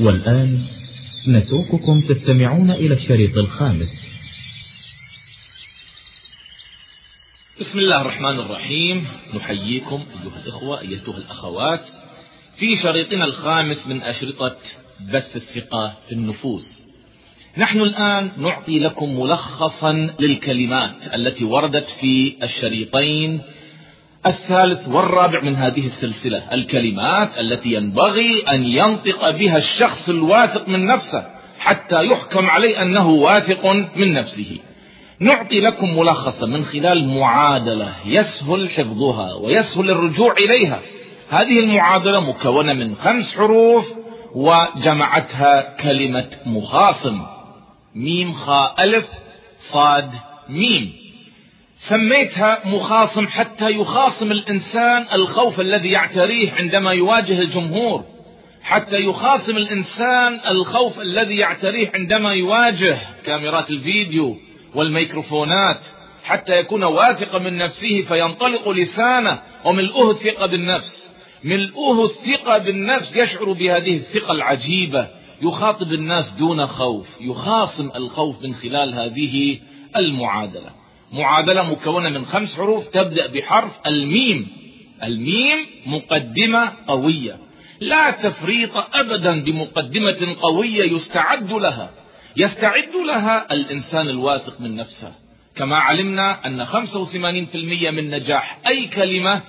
والآن نترككم تستمعون إلى الشريط الخامس. بسم الله الرحمن الرحيم. نحييكم أيها الإخوة أيتها الأخوات في شريطنا الخامس من أشرطة بث الثقة في النفوس. نحن الآن نعطي لكم ملخصا للكلمات التي وردت في الشريطين الثالث والرابع من هذه السلسلة، الكلمات التي ينبغي أن ينطق بها الشخص الواثق من نفسه حتى يحكم عليه أنه واثق من نفسه. نعطي لكم ملخصا من خلال معادلة يسهل حفظها ويسهل الرجوع إليها. هذه المعادلة مكونة من 5 حروف وجمعتها كلمة مخاصم: ميم خاء ألف صاد ميم. سميتها مخاصم حتى يخاصم الإنسان الخوف الذي يعتريه عندما يواجه الجمهور، حتى يخاصم الإنسان الخوف الذي يعتريه عندما يواجه كاميرات الفيديو والميكروفونات، حتى يكون واثقا من نفسه فينطلق لسانه وملؤه الثقة بالنفس. ملؤه الثقة بالنفس يشعر بهذه الثقة العجيبة، يخاطب الناس دون خوف، يخاصم الخوف من خلال هذه المعادلة. معادلة مكونة من 5 حروف تبدأ بحرف الميم. الميم مقدمة قوية، لا تفريط أبدا بمقدمة قوية يستعد لها الإنسان الواثق من نفسه. كما علمنا أن 85% من نجاح أي كلمة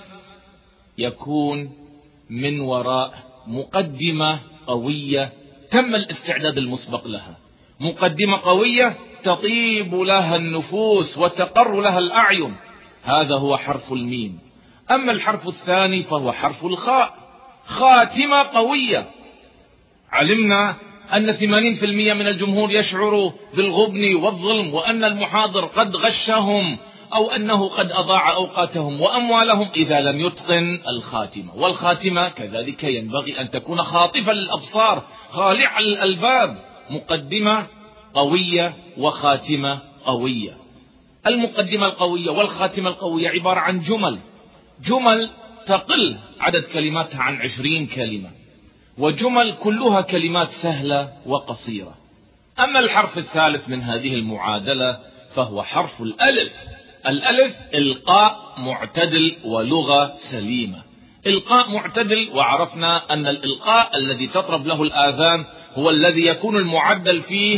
يكون من وراء مقدمة قوية تم الاستعداد المسبق لها. مقدمة قوية تطيب لها النفوس وتقر لها الأعين. هذا هو حرف الميم. أما الحرف الثاني فهو حرف الخاء، خاتمة قوية. علمنا أن 80% من الجمهور يشعر بالغبن والظلم، وأن المحاضر قد غشهم أو أنه قد أضاع أوقاتهم وأموالهم إذا لم يتقن الخاتمة. والخاتمة كذلك ينبغي أن تكون خاطفة للأبصار خالعة للألباب. مقدمة قوية وخاتمة قوية. المقدمة القوية والخاتمة القوية عبارة عن جمل تقل عدد كلماتها عن 20 كلمة، وجمل كلها كلمات سهلة وقصيرة. أما الحرف الثالث من هذه المعادلة فهو حرف الألف. الألف إلقاء معتدل ولغة سليمة. إلقاء معتدل، وعرفنا أن الإلقاء الذي تطرب له الآذان هو الذي يكون المعدل فيه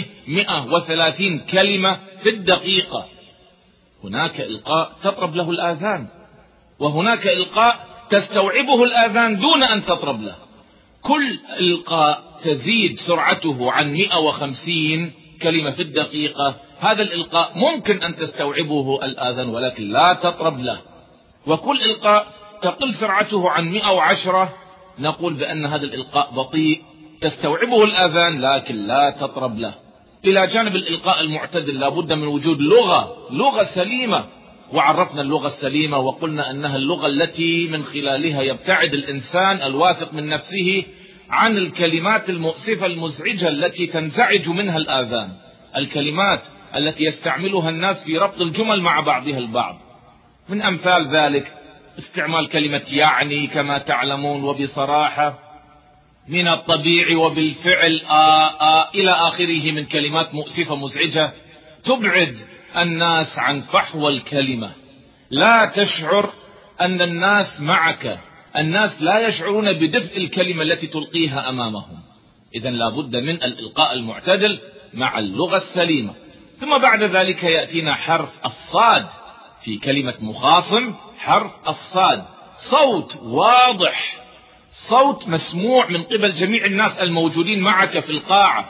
130 كلمة في الدقيقة. هناك إلقاء تطرب له الآذان، وهناك إلقاء تستوعبه الآذان دون أن تطرب له. كل إلقاء تزيد سرعته عن 150 كلمة في الدقيقة، هذا الإلقاء ممكن أن تستوعبه الآذان ولكن لا تطرب له. وكل إلقاء تقل سرعته عن 110 نقول بأن هذا الإلقاء بطيء تستوعبه الآذان لكن لا تطرب له. إلى جانب الإلقاء المعتدل لابد من وجود لغة سليمة. وعرفنا اللغة السليمة وقلنا أنها اللغة التي من خلالها يبتعد الإنسان الواثق من نفسه عن الكلمات المؤسفة المزعجة التي تنزعج منها الآذان، الكلمات التي يستعملها الناس في ربط الجمل مع بعضها البعض. من أمثال ذلك استعمال كلمة يعني كما تعلمون، وبصراحة، من الطبيعي، وبالفعل، إلى آخره من كلمات مؤسفة مزعجة تبعد الناس عن فحوى الكلمة. لا تشعر أن الناس معك، الناس لا يشعرون بدفء الكلمة التي تلقيها أمامهم. إذن لابد من الإلقاء المعتدل مع اللغة السليمة. ثم بعد ذلك يأتينا حرف الصاد في كلمة مخاصم. حرف الصاد صوت واضح، صوت مسموع من قبل جميع الناس الموجودين معك في القاعة،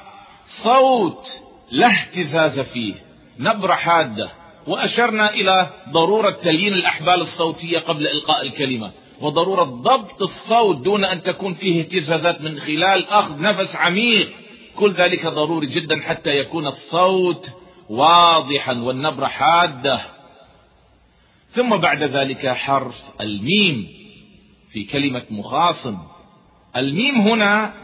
صوت لا اهتزاز فيه، نبرة حادة. وأشرنا إلى ضرورة تليين الأحبال الصوتية قبل إلقاء الكلمة، وضرورة ضبط الصوت دون أن تكون فيه اهتزازات من خلال أخذ نفس عميق. كل ذلك ضروري جدا حتى يكون الصوت واضحا والنبرة حادة. ثم بعد ذلك حرف الميم في كلمة مخاصم. الميم هنا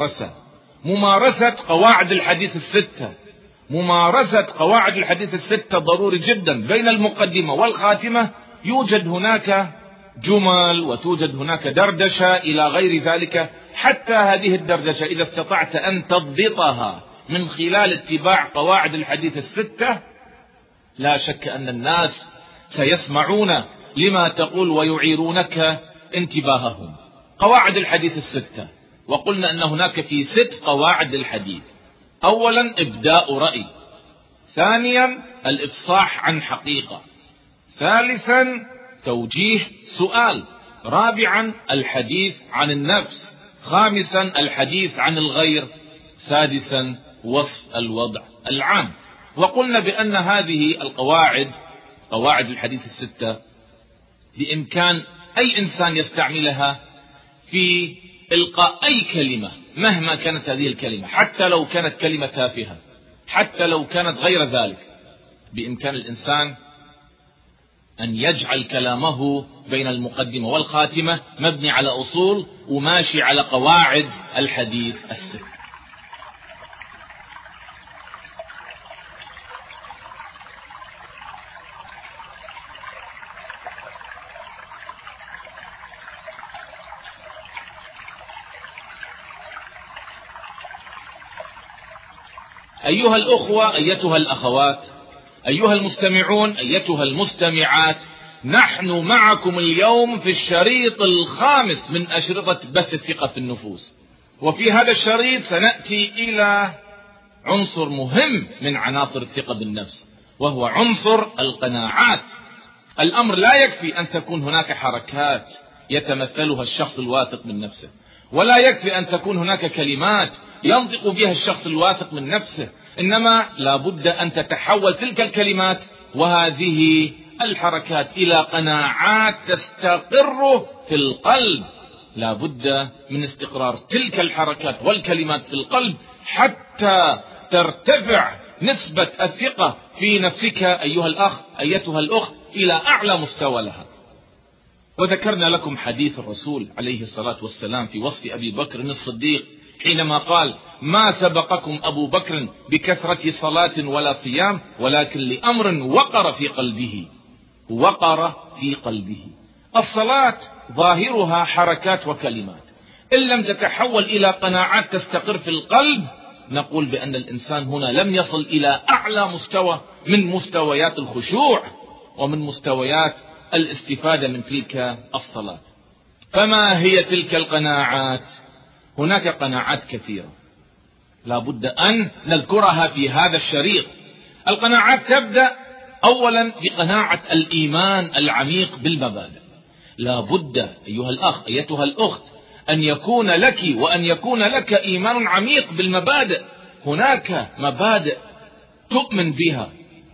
ممارسة قواعد الحديث الستة. ممارسة قواعد الحديث الستة ضروري جدا. بين المقدمة والخاتمة يوجد هناك جمل وتوجد هناك دردشة إلى غير ذلك، حتى هذه الدرجة إذا استطعت أن تضبطها من خلال اتباع قواعد الحديث الستة، لا شك أن الناس سيسمعون لما تقول ويعيرونك انتباههم. قواعد الحديث الستة، وقلنا أن هناك في 6 قواعد الحديث. أولا إبداء رأي، ثانيا الإفصاح عن حقيقة، ثالثا توجيه سؤال، رابعا الحديث عن النفس، خامسا الحديث عن الغير، سادسا وصف الوضع العام. وقلنا بأن هذه القواعد، قواعد الحديث الستة، بإمكان أي إنسان يستعملها في إلقاء أي كلمة مهما كانت هذه الكلمة، حتى لو كانت كلمة تافهة، حتى لو كانت غير ذلك، بإمكان الإنسان أن يجعل كلامه بين المقدمة والخاتمة مبني على أصول وماشي على قواعد الحديث الستة. أيها الأخوة، أيتها الأخوات، أيها المستمعون، أيتها المستمعات، نحن معكم اليوم في الشريط الخامس من أشرطة بث الثقة في النفوس. وفي هذا الشريط سنأتي إلى عنصر مهم من عناصر الثقة بالنفس، وهو عنصر القناعات. الأمر لا يكفي أن تكون هناك حركات يتمثلها الشخص الواثق من نفسه، ولا يكفي أن تكون هناك كلمات ينطق بها الشخص الواثق من نفسه، إنما لا بد أن تتحول تلك الكلمات وهذه الحركات إلى قناعات تستقر في القلب. لا بد من استقرار تلك الحركات والكلمات في القلب حتى ترتفع نسبة الثقة في نفسك أيها الأخ، أيتها الأخت، إلى أعلى مستوى لها. وذكرنا لكم حديث الرسول عليه الصلاة والسلام في وصف أبي بكر الصديق حينما قال: ما سبقكم أبو بكر بكثرة صلاة ولا صيام، ولكن لأمر وقر في قلبه. وقر في قلبه. الصلاة ظاهرها حركات وكلمات، إن لم تتحول إلى قناعات تستقر في القلب نقول بأن الإنسان هنا لم يصل إلى أعلى مستوى من مستويات الخشوع ومن مستويات الاستفادة من تلك الصلاة. فما هي تلك القناعات؟ هناك قناعات كثيرة لا بد أن نذكرها في هذا الشريط. القناعات تبدأ أولا بقناعة الإيمان العميق بالمبادئ. لا بد أيها الأخ، أيتها الأخت، أن يكون لك وأن يكون لك إيمان عميق بالمبادئ. هناك مبادئ تؤمن بها.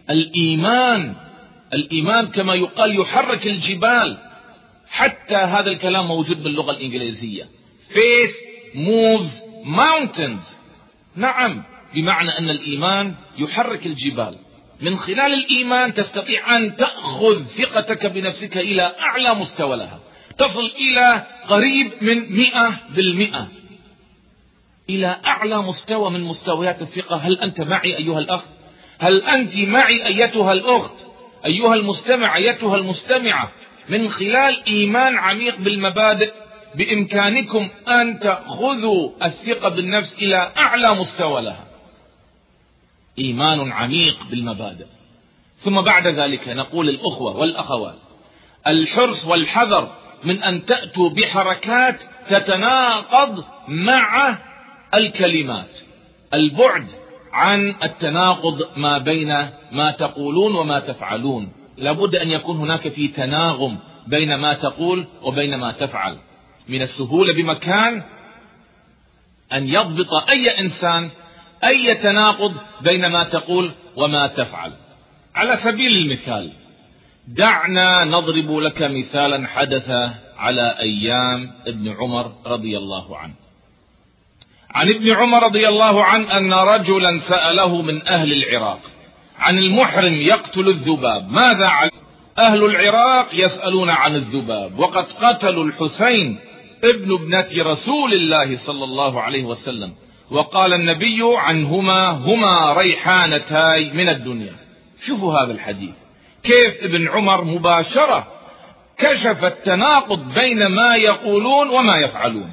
الإيمان كما يقال يحرك الجبال. حتى هذا الكلام موجود باللغة الإنجليزية. Faith moves mountains. نعم، بمعنى أن الإيمان يحرك الجبال. من خلال الإيمان تستطيع أن تأخذ ثقتك بنفسك إلى أعلى مستوى لها، تصل إلى قريب من 100%، إلى أعلى مستوى من مستويات الثقة. هل أنت معي أيها الأخ؟ هل أنت معي أيتها الأخت؟ أيها المستمع، أيتها المستمعة، من خلال إيمان عميق بالمبادئ بإمكانكم أن تأخذوا الثقة بالنفس إلى أعلى مستوى لها. إيمان عميق بالمبادئ. ثم بعد ذلك نقول الأخوة والأخوات، الحرص والحذر من أن تأتوا بحركات تتناقض مع الكلمات. البعد عن التناقض ما بين ما تقولون وما تفعلون. لابد أن يكون هناك في تناغم بين ما تقول وبين ما تفعل. من السهولة بمكان أن يضبط أي إنسان أي تناقض بين ما تقول وما تفعل. على سبيل المثال، دعنا نضرب لك مثالا حدث على أيام ابن عمر رضي الله عنه. عن ابن عمر رضي الله عنه أن رجلا سأله من أهل العراق عن المحرم يقتل الذباب ماذا عليه؟ أهل العراق يسألون عن الذباب، وقد قتلوا الحسين ابن ابنة رسول الله صلى الله عليه وسلم، وقال النبي عنهما هما ريحانتاي من الدنيا. شوفوا هذا الحديث، كيف ابن عمر مباشرة كشف التناقض بين ما يقولون وما يفعلون.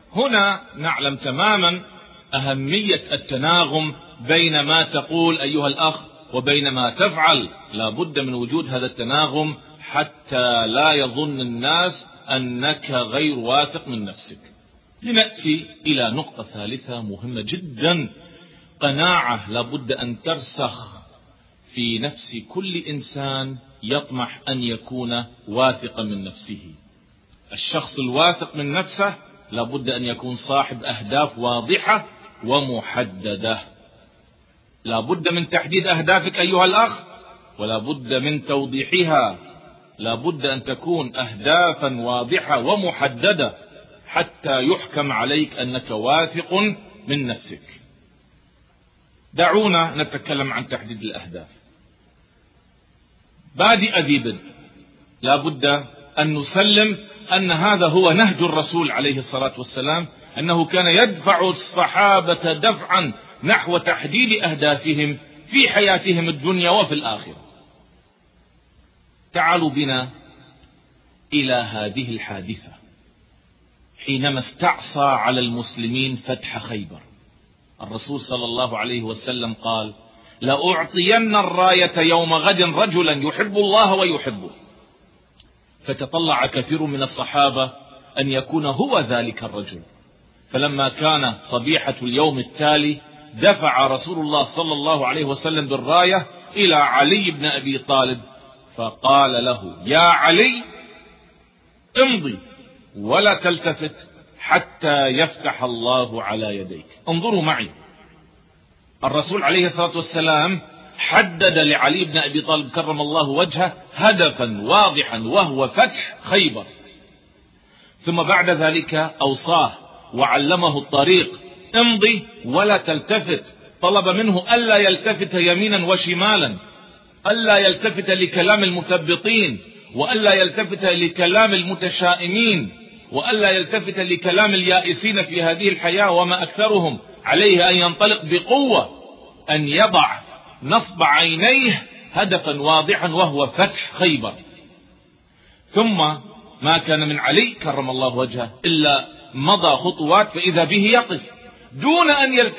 هنا نعلم تماما أهمية التناغم بين ما تقول أيها الأخ وبين ما تفعل. لا بد من وجود هذا التناغم حتى لا يظن الناس أنك غير واثق من نفسك. لنأتي إلى نقطة ثالثة مهمة جدا. قناعة لا بد أن ترسخ في نفس كل إنسان يطمح أن يكون واثقا من نفسه. الشخص الواثق من نفسه لا بد أن يكون صاحب أهداف واضحة ومحددة. لا بد من تحديد أهدافك أيها الأخ، ولا بد من توضيحها. لا بد أن تكون أهدافا واضحة ومحددة حتى يحكم عليك أنك واثق من نفسك. دعونا نتكلم عن تحديد الأهداف. بادئ ذي بدء لا بد أن نسلم أن هذا هو نهج الرسول عليه الصلاة والسلام، أنه كان يدفع الصحابة دفعا نحو تحديد أهدافهم في حياتهم الدنيا وفي الآخرة. تعالوا بنا إلى هذه الحادثة حينما استعصى على المسلمين فتح خيبر. الرسول صلى الله عليه وسلم قال: لأعطين الراية يوم غد رجلا يحب الله ويحبه. فتطلع كثير من الصحابة أن يكون هو ذلك الرجل. فلما كان صبيحة اليوم التالي دفع رسول الله صلى الله عليه وسلم بالراية إلى علي بن أبي طالب فقال له: يا علي امضي ولا تلتفت حتى يفتح الله على يديك. انظروا معي، الرسول عليه الصلاة والسلام حدد لعلي بن أبي طالب كرم الله وجهه هدفا واضحا وهو فتح خيبر، ثم بعد ذلك أوصاه وعلمه الطريق: امضي ولا تلتفت. طلب منه ألا يلتفت يمينا وشمالا، ألا يلتفت لكلام المثبطين، وألا يلتفت لكلام المتشائمين، وألا يلتفت لكلام اليائسين في هذه الحياة وما أكثرهم. عليه أن ينطلق بقوة، أن يضع نصب عينيه هدفا واضحا وهو فتح خيبر. ثم ما كان من علي كرم الله وجهه إلا مضى خطوات فإذا به يقف دون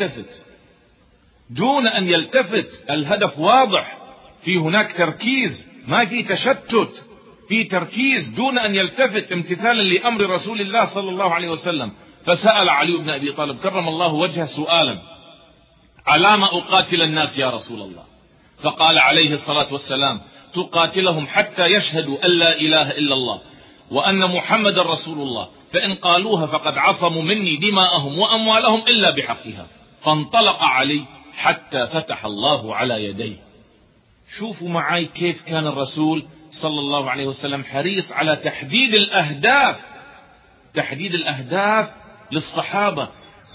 أن يلتفت. الهدف واضح، في هناك تركيز، ما في تشتت، في تركيز دون أن يلتفت امتثالا لأمر رسول الله صلى الله عليه وسلم. فسأل علي بن أبي طالب كرم الله وجهه سؤالا: علام أقاتل الناس يا رسول الله؟ فقال عليه الصلاة والسلام: تقاتلهم حتى يشهدوا أن لا إله إلا الله وأن محمد رسول الله، فإن قالوها فقد عصموا مني دماءهم وأموالهم إلا بحقها. فانطلق علي حتى فتح الله على يديه. شوفوا معي كيف كان الرسول صلى الله عليه وسلم حريص على تحديد الأهداف للصحابة.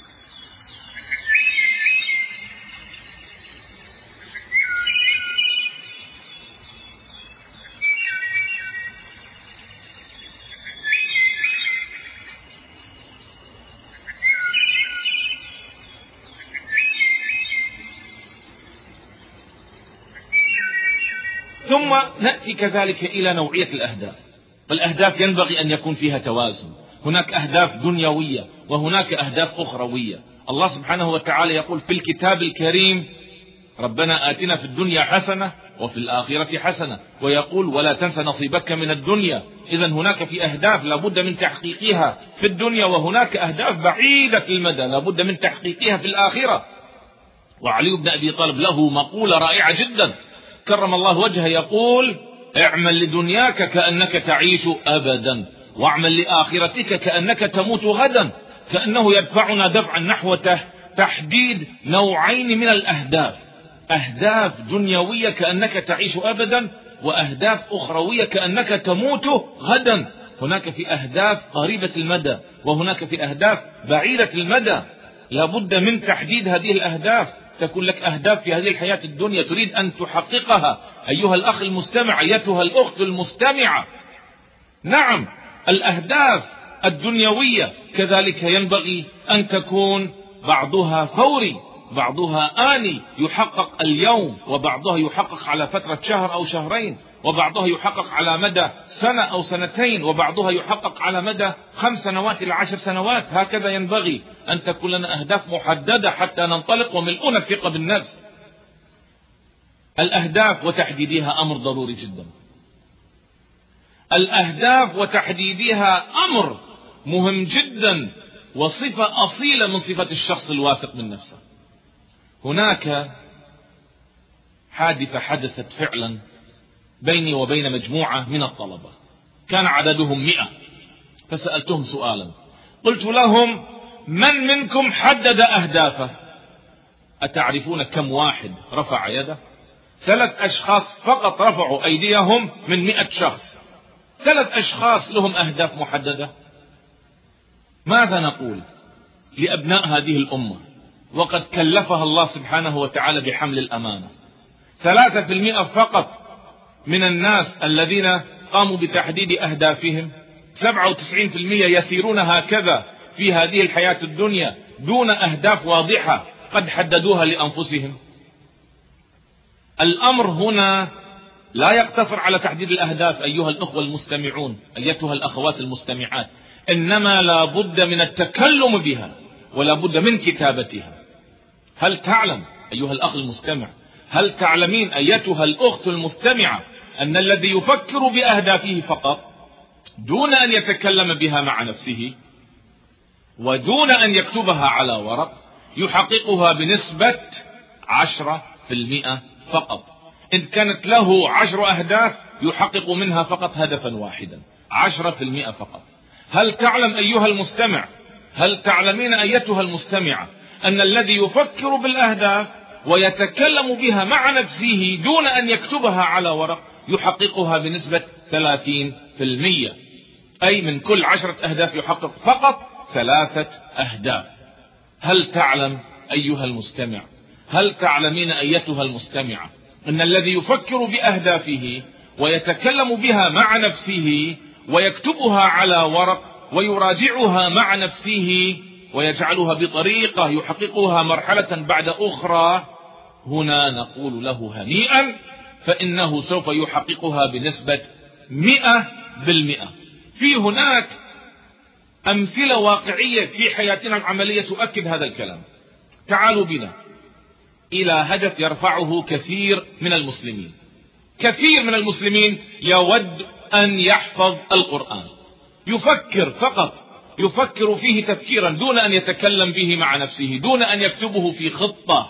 ثم نأتي كذلك إلى نوعية الأهداف. والأهداف ينبغي أن يكون فيها توازن. هناك أهداف دنيوية وهناك أهداف أخروية. الله سبحانه وتعالى يقول في الكتاب الكريم: ربنا آتنا في الدنيا حسنة وفي الآخرة حسنة، ويقول: ولا تنس نصيبك من الدنيا. إذن هناك في أهداف لابد من تحقيقها في الدنيا، وهناك أهداف بعيدة المدى لابد من تحقيقها في الآخرة. وعلي بن أبي طالب له مقولة رائعة جدا كرم الله وجهه، يقول: اعمل لدنياك كأنك تعيش أبدا، واعمل لآخرتك كأنك تموت غدا. كأنه يدفعنا دفعا نحو تحديد نوعين من الأهداف: أهداف دنيوية كأنك تعيش أبدا، وأهداف أخروية كأنك تموت غدا. هناك في أهداف قريبة المدى وهناك في أهداف بعيدة المدى. لابد من تحديد هذه الأهداف. تكون لك أهداف في هذه الحياة الدنيا تريد أن تحققها أيها الأخ المستمع، أيتها الأخت المستمعة. نعم، الأهداف الدنيوية كذلك ينبغي أن تكون بعضها فوري، بعضها آني يحقق اليوم، وبعضها يحقق على فترة شهر أو شهرين، وبعضها يحقق على مدى سنة أو سنتين، وبعضها يحقق على مدى 5 سنوات إلى 10 سنوات. هكذا ينبغي أن تكون لنا أهداف محددة حتى ننطلق وملؤنا الثقة بالنفس. الأهداف وتحديدها أمر ضروري جدا. الأهداف وتحديدها أمر مهم جدا، وصفة أصيلة من صفة الشخص الواثق من نفسه. هناك حادثة حدثت فعلا بيني وبين مجموعة من الطلبة، كان عددهم 100. فسألتهم سؤالا، قلت لهم: من منكم حدد أهدافه؟ أتعرفون كم واحد رفع يده؟ 3 أشخاص فقط رفعوا أيديهم من 100 شخص. 3 أشخاص لهم أهداف محددة. ماذا نقول لأبناء هذه الأمة وقد كلفها الله سبحانه وتعالى بحمل الأمانة؟ 3% فقط من الناس الذين قاموا بتحديد أهدافهم. 97% يسيرون هكذا في هذه الحياة الدنيا دون أهداف واضحة قد حددوها لأنفسهم. الأمر هنا لا يقتصر على تحديد الأهداف أيها الأخوة المستمعون، أيتها الأخوات المستمعات، إنما لا بد من التكلم بها ولا بد من كتابتها. هل تعلم أيها الأخ المستمع، هل تعلمين أيتها الأخت المستمعة أن الذي يفكر بأهدافه فقط دون أن يتكلم بها مع نفسه ودون أن يكتبها على ورق يحققها بنسبة 10% فقط؟ إن كانت له 10 أهداف يحقق منها فقط هدفا واحدا، 10% فقط. هل تعلم أيها المستمع، هل تعلمين أيتها المستمعة أن الذي يفكر بالأهداف ويتكلم بها مع نفسه دون أن يكتبها على ورق يحققها بنسبة 30%؟ أي من كل 10 أهداف يحقق فقط 3 أهداف. هل تعلم أيها المستمع، هل تعلمين أيتها المستمعة أن الذي يفكر بأهدافه ويتكلم بها مع نفسه ويكتبها على ورق ويراجعها مع نفسه ويجعلها بطريقة يحققها مرحلة بعد أخرى، هنا نقول له هنيئا، فإنه سوف يحققها بنسبة 100%. في هناك أمثلة واقعية في حياتنا العملية تؤكد هذا الكلام. تعالوا بنا إلى هدف يرفعه كثير من المسلمين. كثير من المسلمين يود أن يحفظ القرآن، يفكر فقط، يفكر فيه تفكيرا دون أن يتكلم به مع نفسه، دون أن يكتبه في خطة.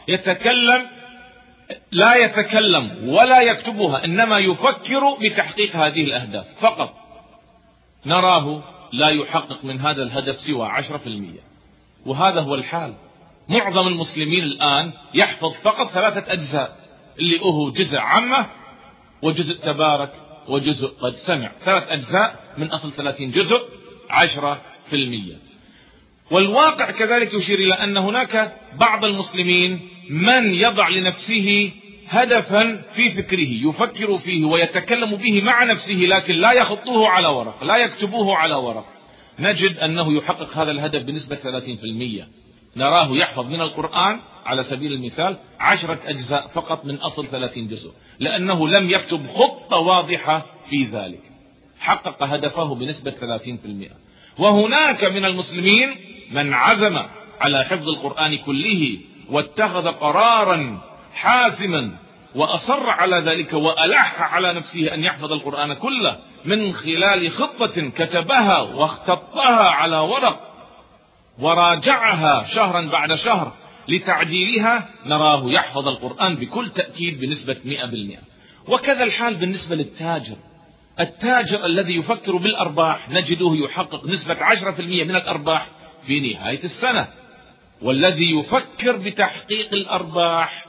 لا يتكلم ولا يكتبها، إنما يفكر بتحقيق هذه الأهداف فقط. نراه لا يحقق من هذا الهدف سوى 10%. وهذا هو الحال. معظم المسلمين الآن يحفظ فقط 3 أجزاء، اللي هو جزء عامة وجزء تبارك وجزء قد سمع. 3 أجزاء من أصل 30 جزء، 10%. والواقع كذلك يشير إلى أن هناك بعض المسلمين من يضع لنفسه هدفا في فكره يفكر فيه ويتكلم به مع نفسه، لكن لا يخطوه على ورق، لا يكتبوه على ورق. نجد أنه يحقق هذا الهدف بنسبة 30%. نراه يحفظ من القرآن على سبيل المثال 10 أجزاء فقط من أصل 30 جزء، لأنه لم يكتب خطة واضحة في ذلك. حقق هدفه بنسبة 30%. وهناك من المسلمين من عزم على حفظ القرآن كله واتخذ قرارا حاسما وأصر على ذلك وألح على نفسه أن يحفظ القرآن كله من خلال خطة كتبها واختطها على ورق وراجعها شهرا بعد شهر لتعديلها. نراه يحفظ القرآن بكل تأكيد بنسبة 100%. وكذا الحال بالنسبة للتاجر. التاجر الذي يفكر بالأرباح نجده يحقق نسبة 10% من الأرباح في نهاية السنة. والذي يفكر بتحقيق الأرباح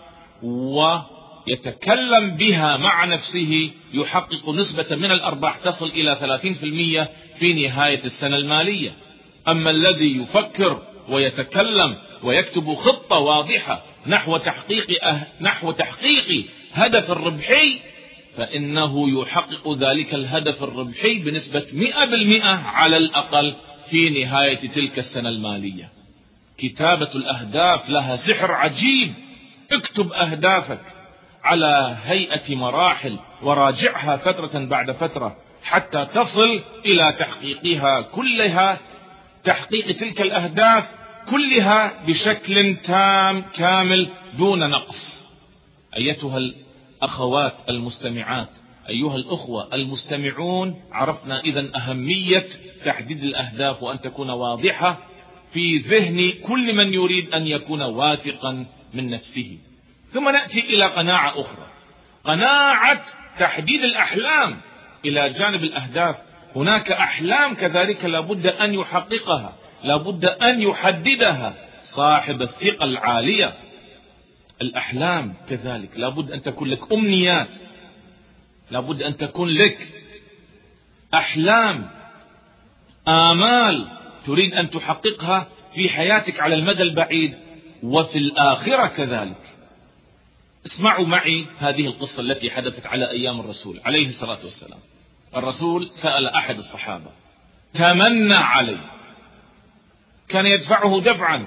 ويتكلم بها مع نفسه يحقق نسبة من الأرباح تصل إلى 30% في نهاية السنة المالية. أما الذي يفكر ويتكلم ويكتب خطة واضحة نحو تحقيق هدف الربحي، فإنه يحقق ذلك الهدف الربحي بنسبة 100% على الأقل في نهاية تلك السنة المالية. كتابة الأهداف لها سحر عجيب. اكتب أهدافك على هيئة مراحل، وراجعها فترة بعد فترة حتى تصل إلى تحقيقها كلها، تحقيق تلك الأهداف كلها بشكل تام كامل دون نقص. أيتها الأخوات المستمعات، أيها الأخوة المستمعون، عرفنا إذن أهمية تحديد الأهداف وأن تكون واضحة في ذهن كل من يريد أن يكون واثقا من نفسه. ثم نأتي إلى قناعة أخرى، قناعة تحديد الأحلام إلى جانب الأهداف. هناك أحلام كذلك لابد أن يحققها، لابد أن يحددها صاحب الثقة العالية. الأحلام كذلك لابد أن تكون لك أمنيات، لابد أن تكون لك أحلام، آمال تريد أن تحققها في حياتك على المدى البعيد وفي الآخرة كذلك. اسمعوا معي هذه القصة التي حدثت على أيام الرسول عليه الصلاة والسلام. الرسول سأل أحد الصحابة، تمنى عليه، كان يدفعه دفعا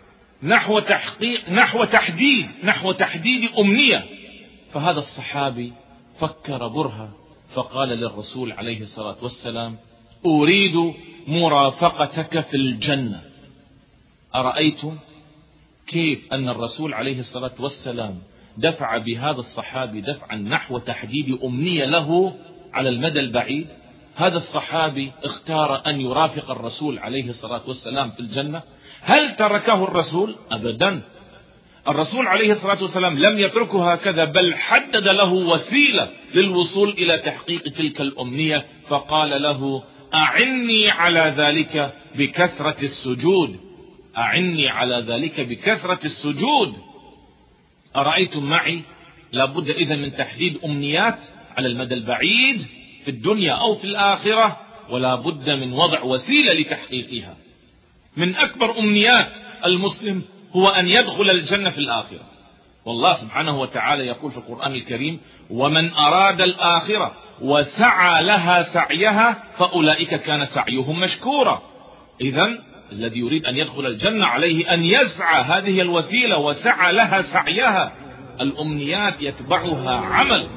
نحو تحديد أمنية. فهذا الصحابي فكر برهة فقال للرسول عليه الصلاة والسلام، أريد مرافقتك في الجنة. أرأيتم كيف أن الرسول عليه الصلاة والسلام دفع بهذا الصحابي دفعا نحو تحديد أمنية له على المدى البعيد؟ هذا الصحابي اختار أن يرافق الرسول عليه الصلاة والسلام في الجنة. هل تركه الرسول؟ أبدا. الرسول عليه الصلاة والسلام لم يتركه هكذا، بل حدد له وسيلة للوصول إلى تحقيق تلك الأمنية، فقال له أعني على ذلك بكثرة السجود، أعني على ذلك بكثرة السجود. أرأيتم معي؟ لابد إذن من تحديد أمنيات على المدى البعيد في الدنيا أو في الآخرة، ولا بد من وضع وسيلة لتحقيقها. من أكبر أمنيات المسلم هو أن يدخل الجنة في الآخرة، والله سبحانه وتعالى يقول في القرآن الكريم: ومن أراد الآخرة وسعى لها سعيها فأولئك كان سعيهم مشكورا. إذن الذي يريد أن يدخل الجنة عليه أن يسعى، هذه الوسيلة، وسعى لها سعيها. الأمنيات يتبعها عمل.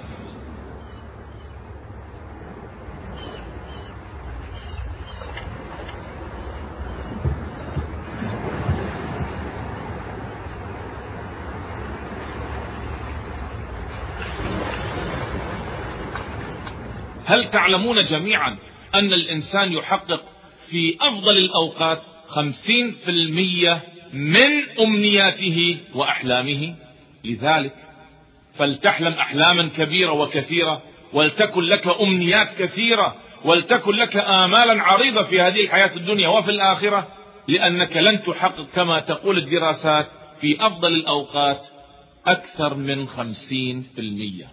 هل تعلمون جميعا أن الإنسان يحقق في أفضل الأوقات 50% من أمنياته وأحلامه؟ لذلك فلتحلم أحلاما كبيرة وكثيرة، ولتكن لك أمنيات كثيرة، ولتكن لك آمالا عريضة في هذه الحياة الدنيا وفي الآخرة، لأنك لن تحقق كما تقول الدراسات في أفضل الأوقات أكثر من 50%.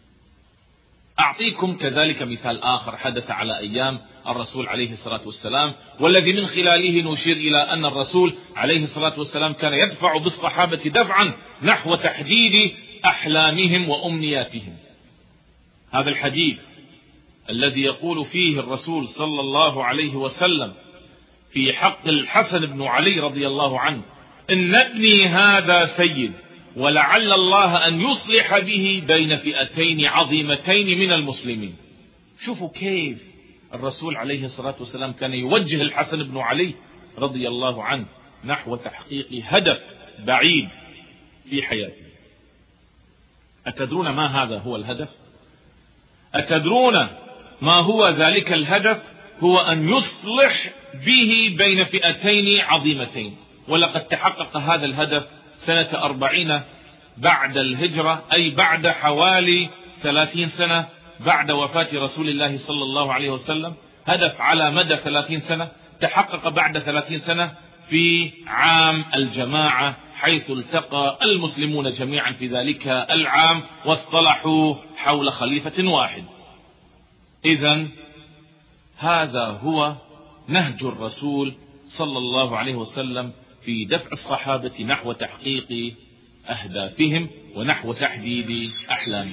أعطيكم كذلك مثال آخر حدث على أيام الرسول عليه الصلاة والسلام، والذي من خلاله نشير إلى أن الرسول عليه الصلاة والسلام كان يدفع بالصحابة دفعا نحو تحديد أحلامهم وأمنياتهم. هذا الحديث الذي يقول فيه الرسول صلى الله عليه وسلم في حق الحسن بن علي رضي الله عنه: إن ابني هذا سيد، ولعل الله أن يصلح به بين فئتين عظيمتين من المسلمين. شوفوا كيف الرسول عليه الصلاة والسلام كان يوجه الحسن بن علي رضي الله عنه نحو تحقيق هدف بعيد في حياته. أتدرون ما هذا هو الهدف؟ أتدرون ما هو ذلك الهدف؟ هو أن يصلح به بين فئتين عظيمتين. ولقد تحقق هذا الهدف سنة 40 بعد الهجرة، أي بعد حوالي 30 سنة بعد وفاة رسول الله صلى الله عليه وسلم. هدف على مدى 30 سنة تحقق بعد 30 سنة في عام الجماعة، حيث التقى المسلمون جميعا في ذلك العام واصطلحوا حول خليفة واحد. إذن هذا هو نهج الرسول صلى الله عليه وسلم في دفع الصحابة نحو تحقيق أهدافهم ونحو تحديد أحلامهم.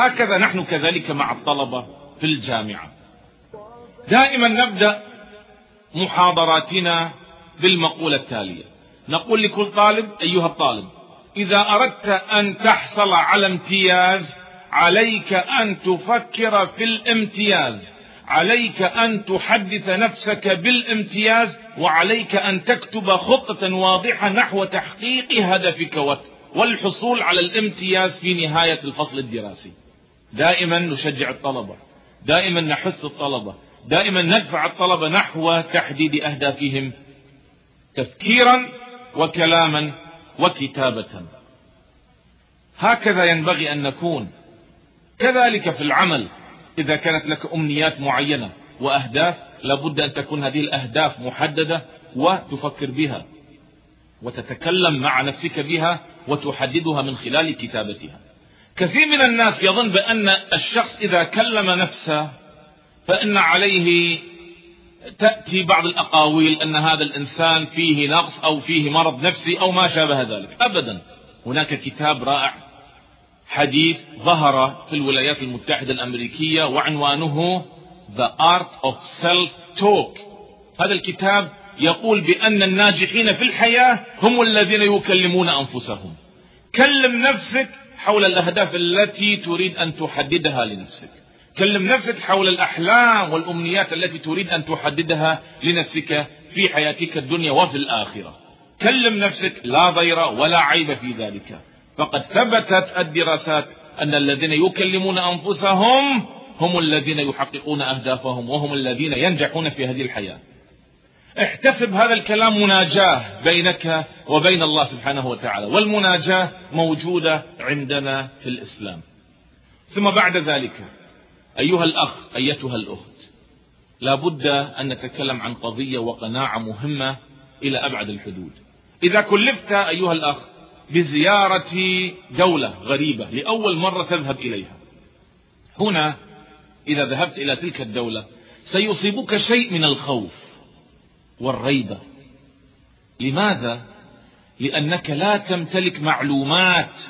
هكذا نحن كذلك مع الطلبة في الجامعة. دائما نبدأ محاضراتنا بالمقولة التالية: نقول لكل طالب: أيها الطالب، إذا أردت أن تحصل على امتياز عليك أن تفكر في الامتياز، عليك أن تحدث نفسك بالامتياز، وعليك أن تكتب خطة واضحة نحو تحقيق هدفك والحصول على الامتياز في نهاية الفصل الدراسي. دائما نشجع الطلبة، دائما نحث الطلبة، دائما ندفع الطلبة نحو تحديد أهدافهم تفكيرا وكلاما وكتابة. هكذا ينبغي أن نكون. كذلك في العمل، إذا كانت لك أمنيات معينة وأهداف، لابد أن تكون هذه الأهداف محددة وتفكر بها وتتكلم مع نفسك بها وتحددها من خلال كتابتها. كثير من الناس يظن بأن الشخص إذا كلم نفسه فإن عليه تأتي بعض الأقاويل أن هذا الإنسان فيه نقص أو فيه مرض نفسي أو ما شابه ذلك. أبدا. هناك كتاب رائع حديث ظهر في الولايات المتحدة الأمريكية وعنوانه The Art of Self-Talk. هذا الكتاب يقول بأن الناجحين في الحياة هم الذين يكلمون أنفسهم. كلم نفسك حول الأهداف التي تريد أن تحددها لنفسك، كلم نفسك حول الأحلام والأمنيات التي تريد أن تحددها لنفسك في حياتك الدنيا وفي الآخرة. كلم نفسك، لا ضير ولا عيب في ذلك. فقد ثبتت الدراسات أن الذين يكلمون أنفسهم هم الذين يحققون أهدافهم وهم الذين ينجحون في هذه الحياة. احتسب هذا الكلام مناجاة بينك وبين الله سبحانه وتعالى، والمناجاة موجودة عندنا في الإسلام. ثم بعد ذلك أيها الأخ، أيتها الأخت، لابد أن نتكلم عن قضية وقناعة مهمة إلى أبعد الحدود. إذا كلفت أيها الأخ بزيارة دولة غريبة لأول مرة تذهب إليها، هنا إذا ذهبت إلى تلك الدولة سيصيبك شيء من الخوف والريبة. لماذا؟ لأنك لا تمتلك معلومات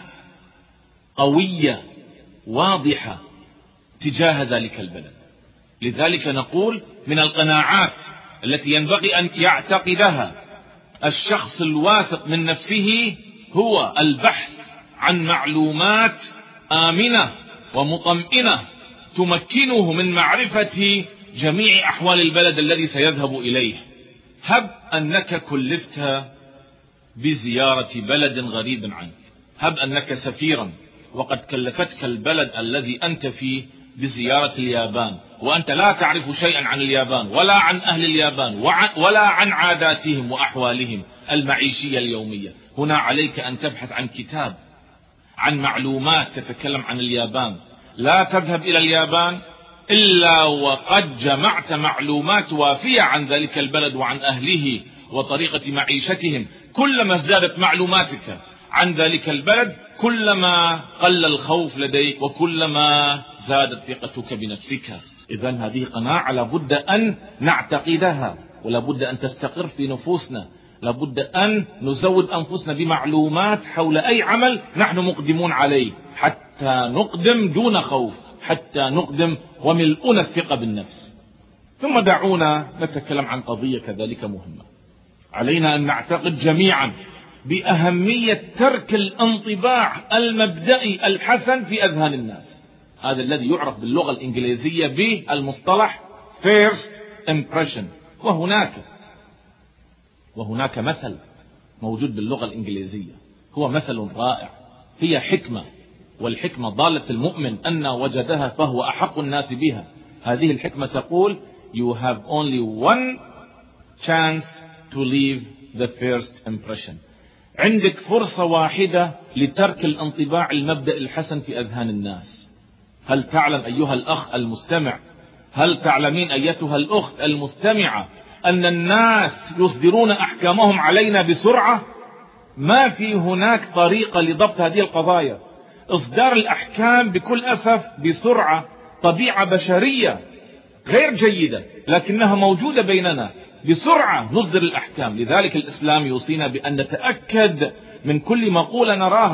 قوية واضحة تجاه ذلك البلد. لذلك نقول من القناعات التي ينبغي أن يعتقدها الشخص الواثق من نفسه هو البحث عن معلومات آمنة ومطمئنة تمكنه من معرفة جميع أحوال البلد الذي سيذهب إليه. هب أنك كلفت بزيارة بلد غريب عنك، هب أنك سفيرا وقد كلفتك البلد الذي أنت فيه بزيارة اليابان، وأنت لا تعرف شيئا عن اليابان ولا عن أهل اليابان ولا عن عاداتهم وأحوالهم المعيشية اليومية. هنا عليك أن تبحث عن كتاب، عن معلومات تتكلم عن اليابان. لا تذهب إلى اليابان إلا وقد جمعت معلومات وافية عن ذلك البلد وعن أهله وطريقة معيشتهم. كلما ازدادت معلوماتك عن ذلك البلد كلما قل الخوف لديك وكلما زادت ثقتك بنفسك. إذن هذه قناعة لابد أن نعتقدها ولابد أن تستقر في نفوسنا. لابد أن نزود أنفسنا بمعلومات حول أي عمل نحن مقدمون عليه، حتى نقدم دون خوف، حتى نقدم وملؤنا الثقة بالنفس. ثم دعونا نتكلم عن قضية كذلك مهمة. علينا أن نعتقد جميعا بأهمية ترك الانطباع المبدئي الحسن في أذهان الناس. هذا الذي يعرف باللغة الإنجليزية بالمصطلح first impression. وهناك مثل موجود باللغة الإنجليزية، هو مثل رائع، هي حكمة، والحكمة ضالة المؤمن أن وجدها فهو أحق الناس بها. هذه الحكمة تقول You have only one chance to leave the first impression. عندك فرصة واحدة لترك الانطباع المبدئي الحسن في أذهان الناس. هل تعلم أيها الأخ المستمع، هل تعلمين أيتها الأخت المستمعة أن الناس يصدرون أحكامهم علينا بسرعة؟ ما في هناك طريقة لضبط هذه القضايا. إصدار الأحكام بكل أسف بسرعة طبيعة بشرية غير جيدة، لكنها موجودة بيننا. بسرعة نصدر الأحكام. لذلك الإسلام يوصينا بأن نتأكد من كل مقولة نراها.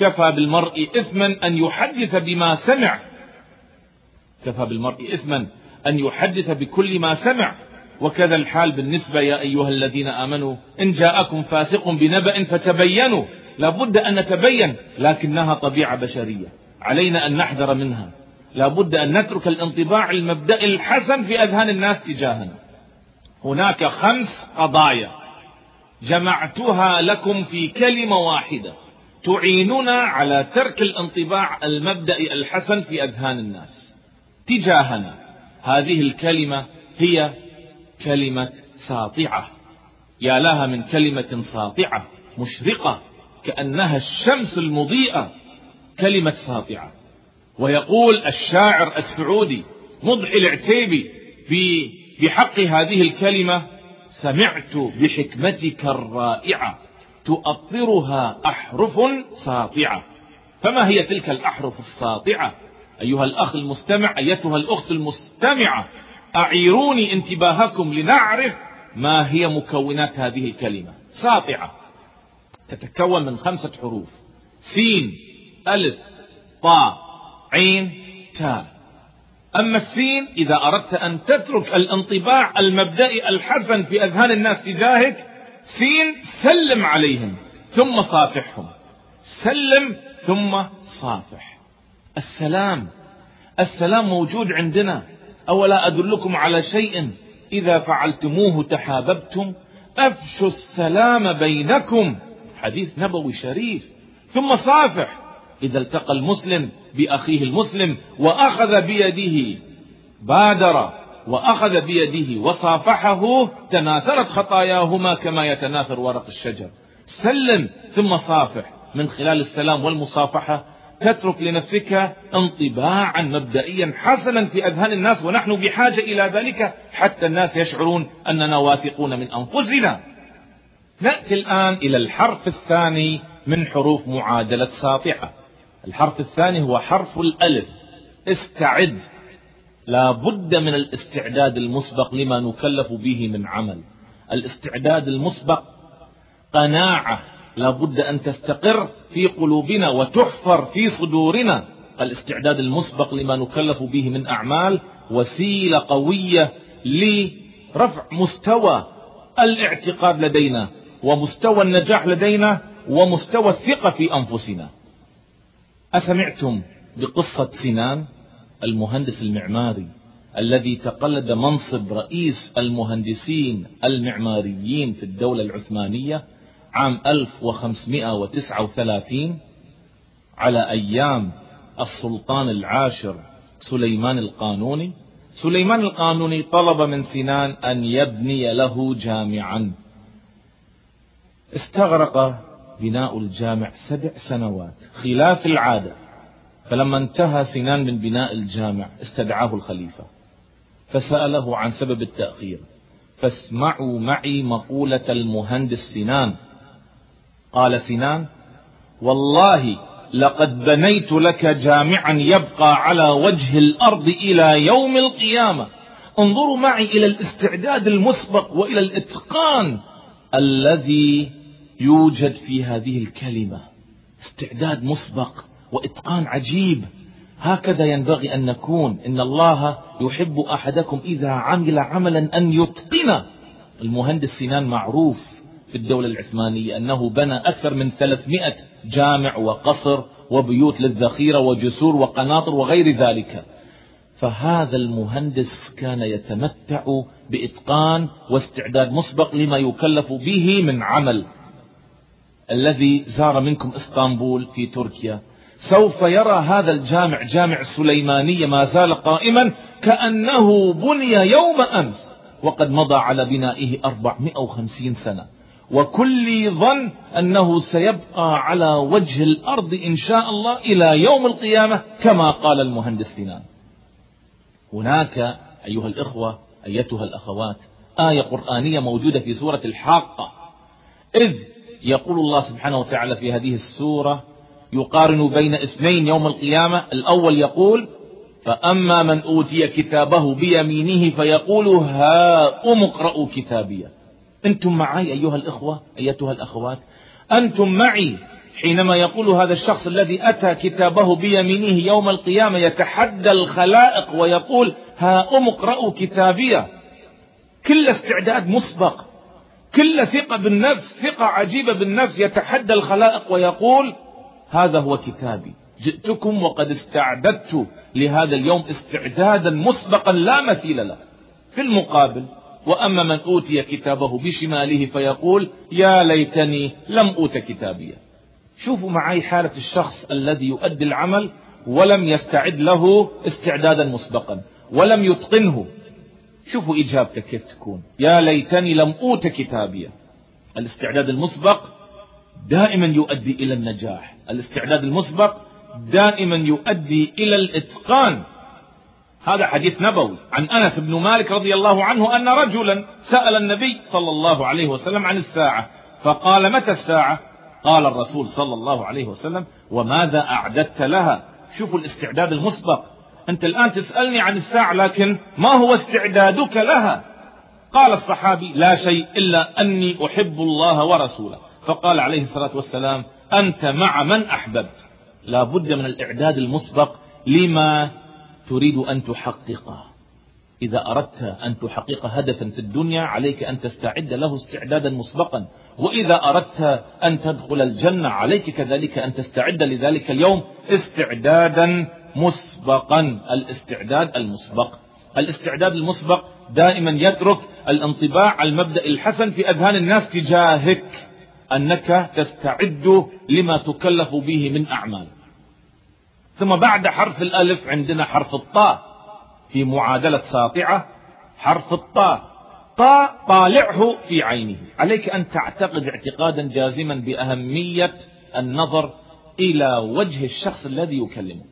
كفى بالمرء إثما أن يحدث بما سمع، كفى بالمرء إثما أن يحدث بكل ما سمع. وكذا الحال بالنسبة يا أيها الذين آمنوا إن جاءكم فاسق بنبأ فتبينوا، لابد أن نتبين، لكنها طبيعة بشرية علينا أن نحذر منها. لابد أن نترك الانطباع المبدئي الحسن في أذهان الناس تجاهنا. هناك 5 قضايا جمعتها لكم في كلمة واحدة تعيننا على ترك الانطباع المبدئي الحسن في أذهان الناس تجاهنا. هذه الكلمة هي كلمة ساطعة. يا لها من كلمة ساطعة مشرقة كأنها الشمس المضيئة، كلمة ساطعة. ويقول الشاعر السعودي مضحي العتيبي بحق هذه الكلمة: سمعت بحكمتك الرائعة تؤطرها أحرف ساطعة. فما هي تلك الأحرف الساطعة؟ أيها الأخ المستمع، أيتها الأخت المستمعة، أعيروني انتباهكم لنعرف ما هي مكونات هذه الكلمة. ساطعة تتكون من 5 حروف: سين، ألف، طاء، عين، تاء. أما السين إذا أردت أن تترك الانطباع المبدئي الحسن في أذهان الناس تجاهك، سين سلم عليهم ثم صافحهم، سلم ثم صافح. السلام موجود عندنا. أولا أدلكم على شيء إذا فعلتموه تحاببتم، أفشوا السلام بينكم، حديث نبوي شريف. ثم صافح، إذا التقى المسلم بأخيه المسلم وأخذ بيده، بادر وأخذ بيده وصافحه، تناثرت خطاياهما كما يتناثر ورق الشجر. سلم ثم صافح. من خلال السلام والمصافحة تترك لنفسك انطباعا مبدئيا حسنا في أذهان الناس، ونحن بحاجة إلى ذلك حتى الناس يشعرون أننا واثقون من أنفسنا. نأتي الآن إلى الحرف الثاني من حروف معادلة ساطعة. الحرف الثاني هو حرف الألف. استعد. لا بد من الاستعداد المسبق لما نكلف به من عمل. الاستعداد المسبق قناعة لا بد أن تستقر في قلوبنا وتحفر في صدورنا. الاستعداد المسبق لما نكلف به من أعمال وسيلة قوية لرفع مستوى الاعتقاد لدينا ومستوى النجاح لدينا ومستوى الثقة في أنفسنا. أسمعتم بقصة سنان المهندس المعماري الذي تقلد منصب رئيس المهندسين المعماريين في الدولة العثمانية عام 1539 على أيام السلطان العاشر سليمان القانوني؟ سليمان القانوني طلب من سنان أن يبني له جامعا. استغرق بناء الجامع 7 سنوات خلاف العادة. فلما انتهى سنان من بناء الجامع استدعاه الخليفة فسأله عن سبب التأخير. فاسمعوا معي مقولة المهندس سنان. قال سنان: والله لقد بنيت لك جامعا يبقى على وجه الأرض إلى يوم القيامة. انظروا معي إلى الاستعداد المسبق وإلى الإتقان الذي يوجد في هذه الكلمة. استعداد مسبق وإتقان عجيب. هكذا ينبغي أن نكون. إن الله يحب أحدكم إذا عمل عملا أن يتقنه. المهندس سنان معروف في الدولة العثمانية أنه بنى أكثر من 300 جامع وقصر وبيوت للذخيرة وجسور وقناطر وغير ذلك. فهذا المهندس كان يتمتع بإتقان واستعداد مسبق لما يكلف به من عمل. الذي زار منكم اسطنبول في تركيا سوف يرى هذا الجامع، جامع السليمانية، ما زال قائما كأنه بني يوم أمس، وقد مضى على بنائه 450 سنة، وكل ظن أنه سيبقى على وجه الأرض إن شاء الله إلى يوم القيامة كما قال المهندس سنان. هناك أيها الإخوة أيتها الأخوات آية قرآنية موجودة في سورة الحاقة، إذ يقول الله سبحانه وتعالى في هذه السورة يقارن بين 2 يوم القيامة. الأول يقول: فأما من أوتي كتابه بيمينه فيقول هاؤم اقرءوا كتابيه. أنتم معي أيها الإخوة أيتها الأخوات، أنتم معي حينما يقول هذا الشخص الذي أتى كتابه بيمينه يوم القيامة يتحدى الخلائق ويقول ها اقرأوا كتابية، كل استعداد مسبق، كل ثقة بالنفس، ثقة عجيبة بالنفس، يتحدى الخلائق ويقول هذا هو كتابي، جئتكم وقد استعددت لهذا اليوم استعدادا مسبقا لا مثيل له. في المقابل وأما من أوتي كتابه بشماله فيقول يا ليتني لم أوت كتابية. شوفوا معي حالة الشخص الذي يؤدي العمل ولم يستعد له استعدادا مسبقا ولم يتقنه. شوفوا إجابتك كيف تكون، يا ليتني لم أوت كتابية. الاستعداد المسبق دائما يؤدي إلى النجاح، الاستعداد المسبق دائما يؤدي إلى الإتقان. هذا حديث نبوي عن أنس بن مالك رضي الله عنه أن رجلا سأل النبي صلى الله عليه وسلم عن الساعة فقال متى الساعة؟ قال الرسول صلى الله عليه وسلم وماذا أعددت لها؟ شوفوا الاستعداد المسبق. أنت الآن تسألني عن الساعة لكن ما هو استعدادك لها؟ قال الصحابي لا شيء إلا أني أحب الله ورسوله. فقال عليه الصلاة والسلام أنت مع من أحببت. لا بد من الإعداد المسبق لما تريد أن تحققه. إذا أردت أن تحقق هدفا في الدنيا عليك أن تستعد له استعدادا مسبقا، وإذا أردت أن تدخل الجنة عليك كذلك أن تستعد لذلك اليوم استعدادا مسبقا. الاستعداد المسبق، الاستعداد المسبق دائما يترك الانطباع المبدئي الحسن في أذهان الناس تجاهك أنك تستعد لما تكلف به من أعمال. ثم بعد حرف الألف عندنا حرف الطاء في معادلة ساطعة. حرف الطاء، طاء طالعه في عينه. عليك أن تعتقد اعتقادا جازما بأهمية النظر إلى وجه الشخص الذي يكلمك.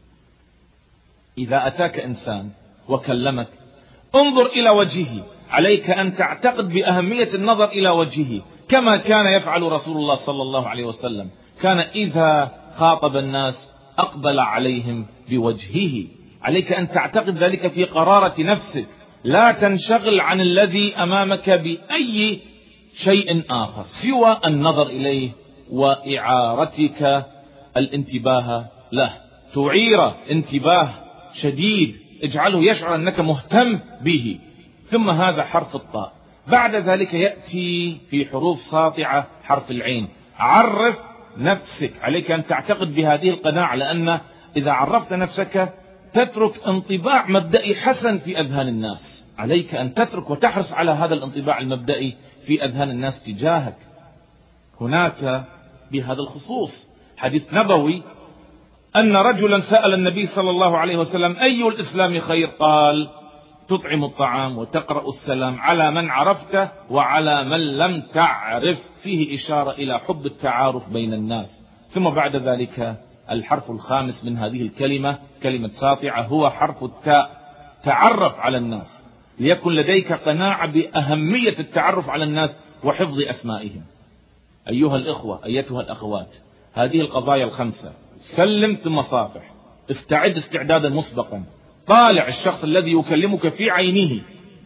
إذا أتاك إنسان وكلمك انظر إلى وجهه، عليك أن تعتقد بأهمية النظر إلى وجهه كما كان يفعل رسول الله صلى الله عليه وسلم. كان إذا خاطب الناس أقبل عليهم بوجهه. عليك أن تعتقد ذلك في قرارة نفسك، لا تنشغل عن الذي أمامك بأي شيء آخر سوى النظر إليه وإعارتك الانتباه له. تعير انتباه شديد، اجعله يشعر أنك مهتم به. ثم هذا حرف الطاء. بعد ذلك يأتي في حروف ساطعة حرف العين. عرف نفسك، عليك أن تعتقد بهذه القناعة، لأن إذا عرفت نفسك تترك انطباع مبدئي حسن في أذهان الناس. عليك أن تترك وتحرص على هذا الانطباع المبدئي في أذهان الناس تجاهك. هناك بهذا الخصوص حديث نبوي أن رجلا سأل النبي صلى الله عليه وسلم أي الإسلام خير؟ قال تطعم الطعام وتقرأ السلام على من عرفته وعلى من لم تعرف. فيه إشارة إلى حب التعارف بين الناس. ثم بعد ذلك الحرف الخامس من هذه الكلمة، كلمة ساطعة، هو حرف التاء. تعرف على الناس، ليكن لديك قناعة بأهمية التعرف على الناس وحفظ أسمائهم. أيها الإخوة، أيتها الأخوات، هذه القضايا الخمسة: سلم ثم صافح، استعد استعدادا مسبقا، طالع الشخص الذي يكلمك في عينه،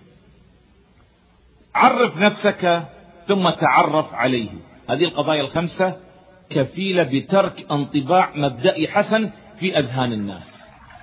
عرف نفسك ثم تعرف عليه. هذه القضايا الخمسة كفيلة بترك انطباع مبدئي حسن في أذهان الناس.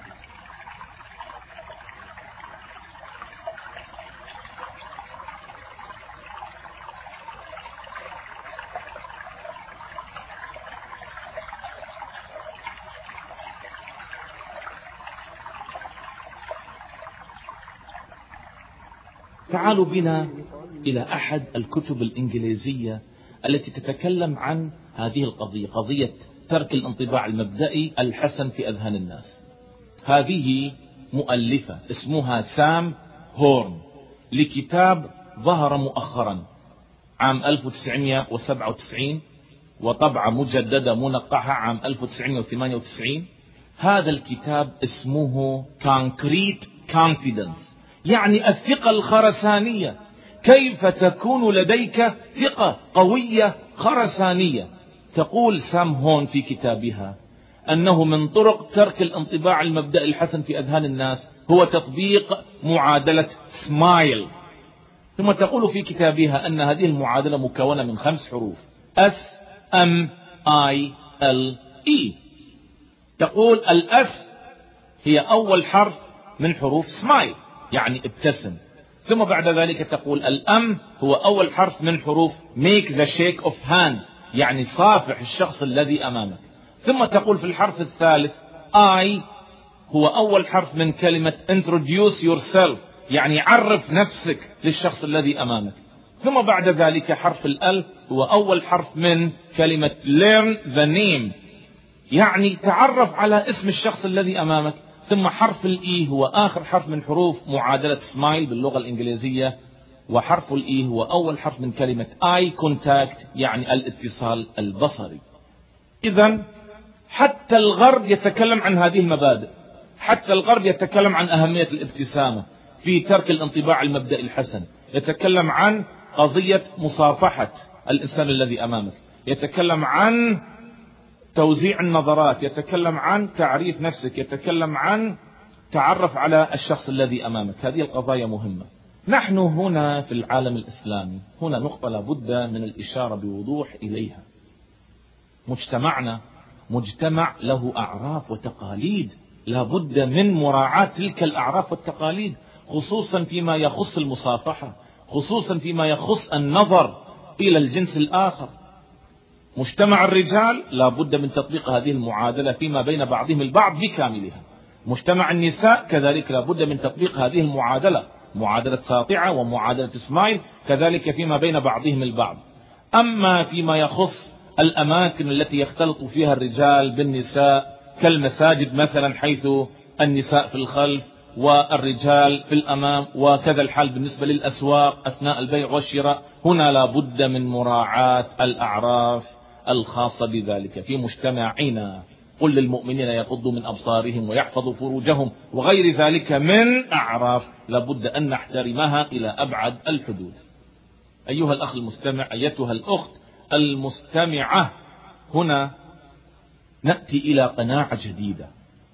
تعالوا بنا إلى أحد الكتب الإنجليزية التي تتكلم عن هذه القضية، قضية ترك الانطباع المبدئي الحسن في أذهان الناس. هذه مؤلفة اسمها سام هورن لكتاب ظهر مؤخرا عام 1997 وطبعة مجددة منقحة عام 1998. هذا الكتاب اسمه Concrete Confidence، يعني الثقة الخرسانية. كيف تكون لديك ثقة قوية خرسانية؟ تقول سام هون في كتابها أنه من طرق ترك الانطباع المبدئي الحسن في أذهان الناس هو تطبيق معادلة سمايل. ثم تقول في كتابها أن هذه المعادلة مكونة من 5 حروف: S M ILE. تقول الأف هي أول حرف من حروف سمايل يعني ابتسم. ثم بعد ذلك تقول الأم هو أول حرف من حروف make the shake of hands يعني صافح الشخص الذي أمامك. ثم تقول في الحرف الثالث I هو أول حرف من كلمة introduce yourself يعني عرف نفسك للشخص الذي أمامك. ثم بعد ذلك حرف ال هو أول حرف من كلمة learn the name يعني تعرف على اسم الشخص الذي أمامك. ثم حرف الإي هو آخر حرف من حروف معادلة سمايل باللغة الإنجليزية، وحرف الإي هو أول حرف من كلمة eye contact يعني الاتصال البصري. إذن حتى الغرب يتكلم عن هذه المبادئ، حتى الغرب يتكلم عن أهمية الابتسامة في ترك الانطباع المبدئي الحسن، يتكلم عن قضية مصافحة الإنسان الذي أمامك، يتكلم عن توزيع النظرات، يتكلم عن تعريف نفسك، يتكلم عن تعرف على الشخص الذي أمامك. هذه القضايا مهمة. نحن هنا في العالم الإسلامي هنا نقطة لابد من الإشارة بوضوح إليها. مجتمعنا مجتمع له أعراف وتقاليد، لابد من مراعاة تلك الأعراف والتقاليد، خصوصا فيما يخص المصافحة، خصوصا فيما يخص النظر إلى الجنس الآخر. مجتمع الرجال لابد من تطبيق هذه المعادلة فيما بين بعضهم البعض بكاملها. مجتمع النساء كذلك لابد من تطبيق هذه المعادلة، معادلة ساطعة ومعادلة سمايل كذلك فيما بين بعضهم البعض. أما فيما يخص الأماكن التي يختلط فيها الرجال بالنساء كالمساجد مثلا، حيث النساء في الخلف والرجال في الأمام، وكذا الحال بالنسبة للأسواق أثناء البيع والشراء، هنا لابد من مراعاة الأعراف الخاصة بذلك. في مجتمعنا قل للمؤمنين يغضوا من أبصارهم ويحفظوا فروجهم وغير ذلك من أعراف لابد أن نحترمها إلى أبعد الحدود. أيها الأخ المستمع، أيتها الأخت المستمعة، هنا نأتي إلى قناعة جديدة،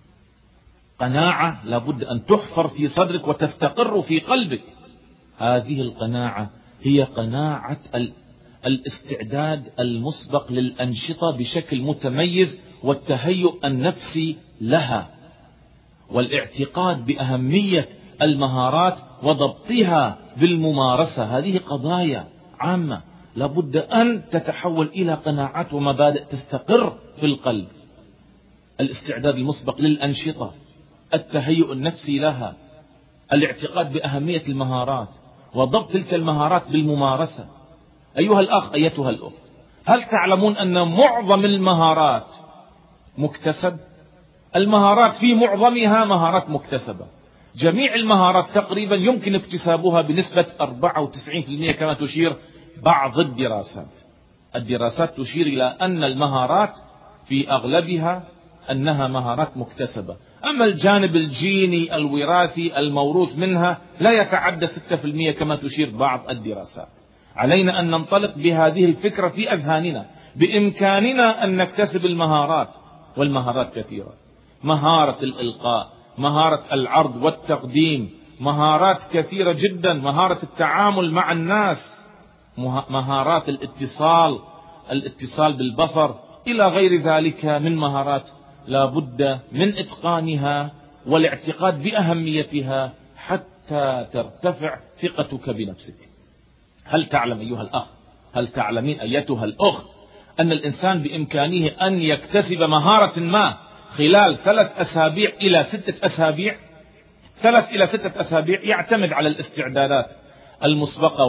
قناعة لابد أن تحفر في صدرك وتستقر في قلبك. هذه القناعة هي قناعة الاستعداد المسبق للأنشطة بشكل متميز والتهيؤ النفسي لها، والاعتقاد بأهمية المهارات وضبطها بالممارسة. هذه قضايا عامة لابد أن تتحول إلى قناعات ومبادئ تستقر في القلب. الاستعداد المسبق للأنشطة، التهيؤ النفسي لها، الاعتقاد بأهمية المهارات وضبط تلك المهارات بالممارسة. أيها الأخ أيتها الأخت، هل تعلمون أن معظم المهارات مكتسب؟ المهارات في معظمها مهارات مكتسبة. جميع المهارات تقريبا يمكن اكتسابها بنسبة 94% كما تشير بعض الدراسات. الدراسات تشير إلى أن المهارات في أغلبها أنها مهارات مكتسبة. أما الجانب الجيني الوراثي الموروث منها لا يتعدى 6% كما تشير بعض الدراسات. علينا أن ننطلق بهذه الفكرة في أذهاننا. بإمكاننا أن نكتسب المهارات، والمهارات كثيرة: مهارة الإلقاء، مهارة العرض والتقديم، مهارات كثيرة جدا، مهارة التعامل مع الناس، مهارات الاتصال بالبصر، إلى غير ذلك من مهارات لا بد من إتقانها والاعتقاد بأهميتها حتى ترتفع ثقتك بنفسك. هل تعلم أيها الأخ، هل تعلمين أيتها الأخت، أن الإنسان بإمكانه أن يكتسب مهارة ما خلال 3 أسابيع إلى 6 أسابيع؟ 3 إلى 6 أسابيع. يعتمد على الاستعدادات المسبقة،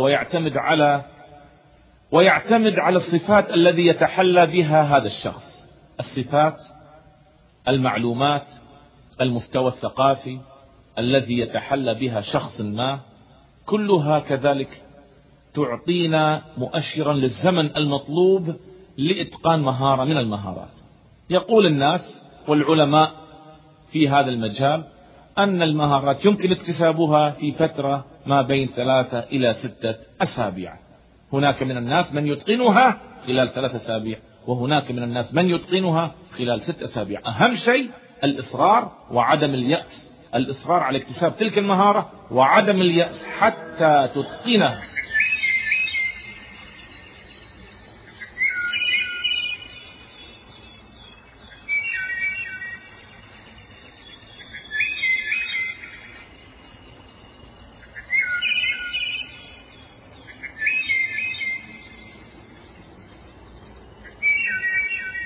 ويعتمد على الصفات الذي يتحلى بها هذا الشخص، الصفات، المعلومات، المستوى الثقافي الذي يتحلى بها شخص ما، كلها كذلك تعطينا مؤشرا للزمن المطلوب لإتقان مهارة من المهارات. يقول الناس والعلماء في هذا المجال أن المهارات يمكن اكتسابها في فترة ما بين 3 إلى 6 أسابيع. هناك من الناس من يتقنها خلال 3 أسابيع، وهناك من الناس من يتقنها خلال 6 أسابيع. أهم شيء الإصرار وعدم اليأس، الإصرار على اكتساب تلك المهارة وعدم اليأس حتى تتقنها.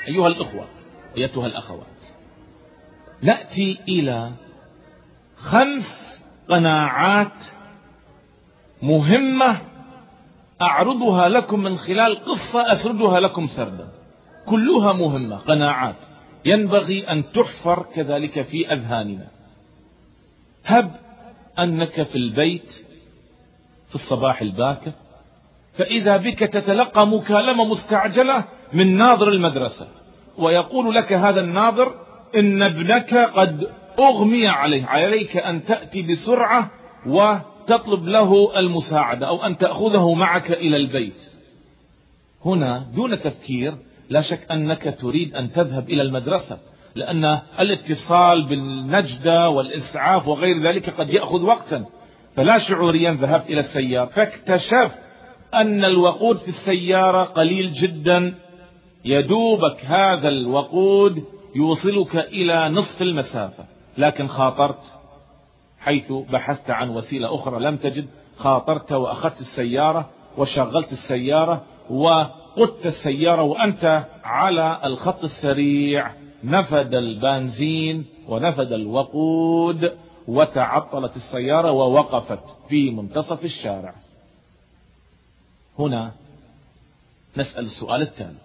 أيها الإخوة أيتها الأخوات، نأتي إلى 5 قناعات مهمة أعرضها لكم من خلال قصة أسردها لكم سردا، كلها مهمة، قناعات ينبغي أن تحفر كذلك في أذهاننا. هب أنك في البيت في الصباح الباكر، فإذا بك تتلقى مكالمة مستعجلة من ناظر المدرسة، ويقول لك هذا الناظر إن ابنك قد أغمي عليه، عليك أن تأتي بسرعة وتطلب له المساعدة أو أن تأخذه معك إلى البيت. هنا دون تفكير لا شك أنك تريد أن تذهب إلى المدرسة، لأن الاتصال بالنجدة والإسعاف وغير ذلك قد يأخذ وقتا، فلا شعوريا ذهبت إلى السيارة، فاكتشفت أن الوقود في السيارة قليل جدا، يدوبك هذا الوقود يوصلك إلى نصف المسافة، لكن خاطرت حيث بحثت عن وسيلة أخرى لم تجد، خاطرت وأخذت السيارة وشغلت السيارة وقدت السيارة وأنت على الخط السريع، نفد البنزين ونفد الوقود وتعطلت السيارة ووقفت في منتصف الشارع. هنا نسأل السؤال التالي: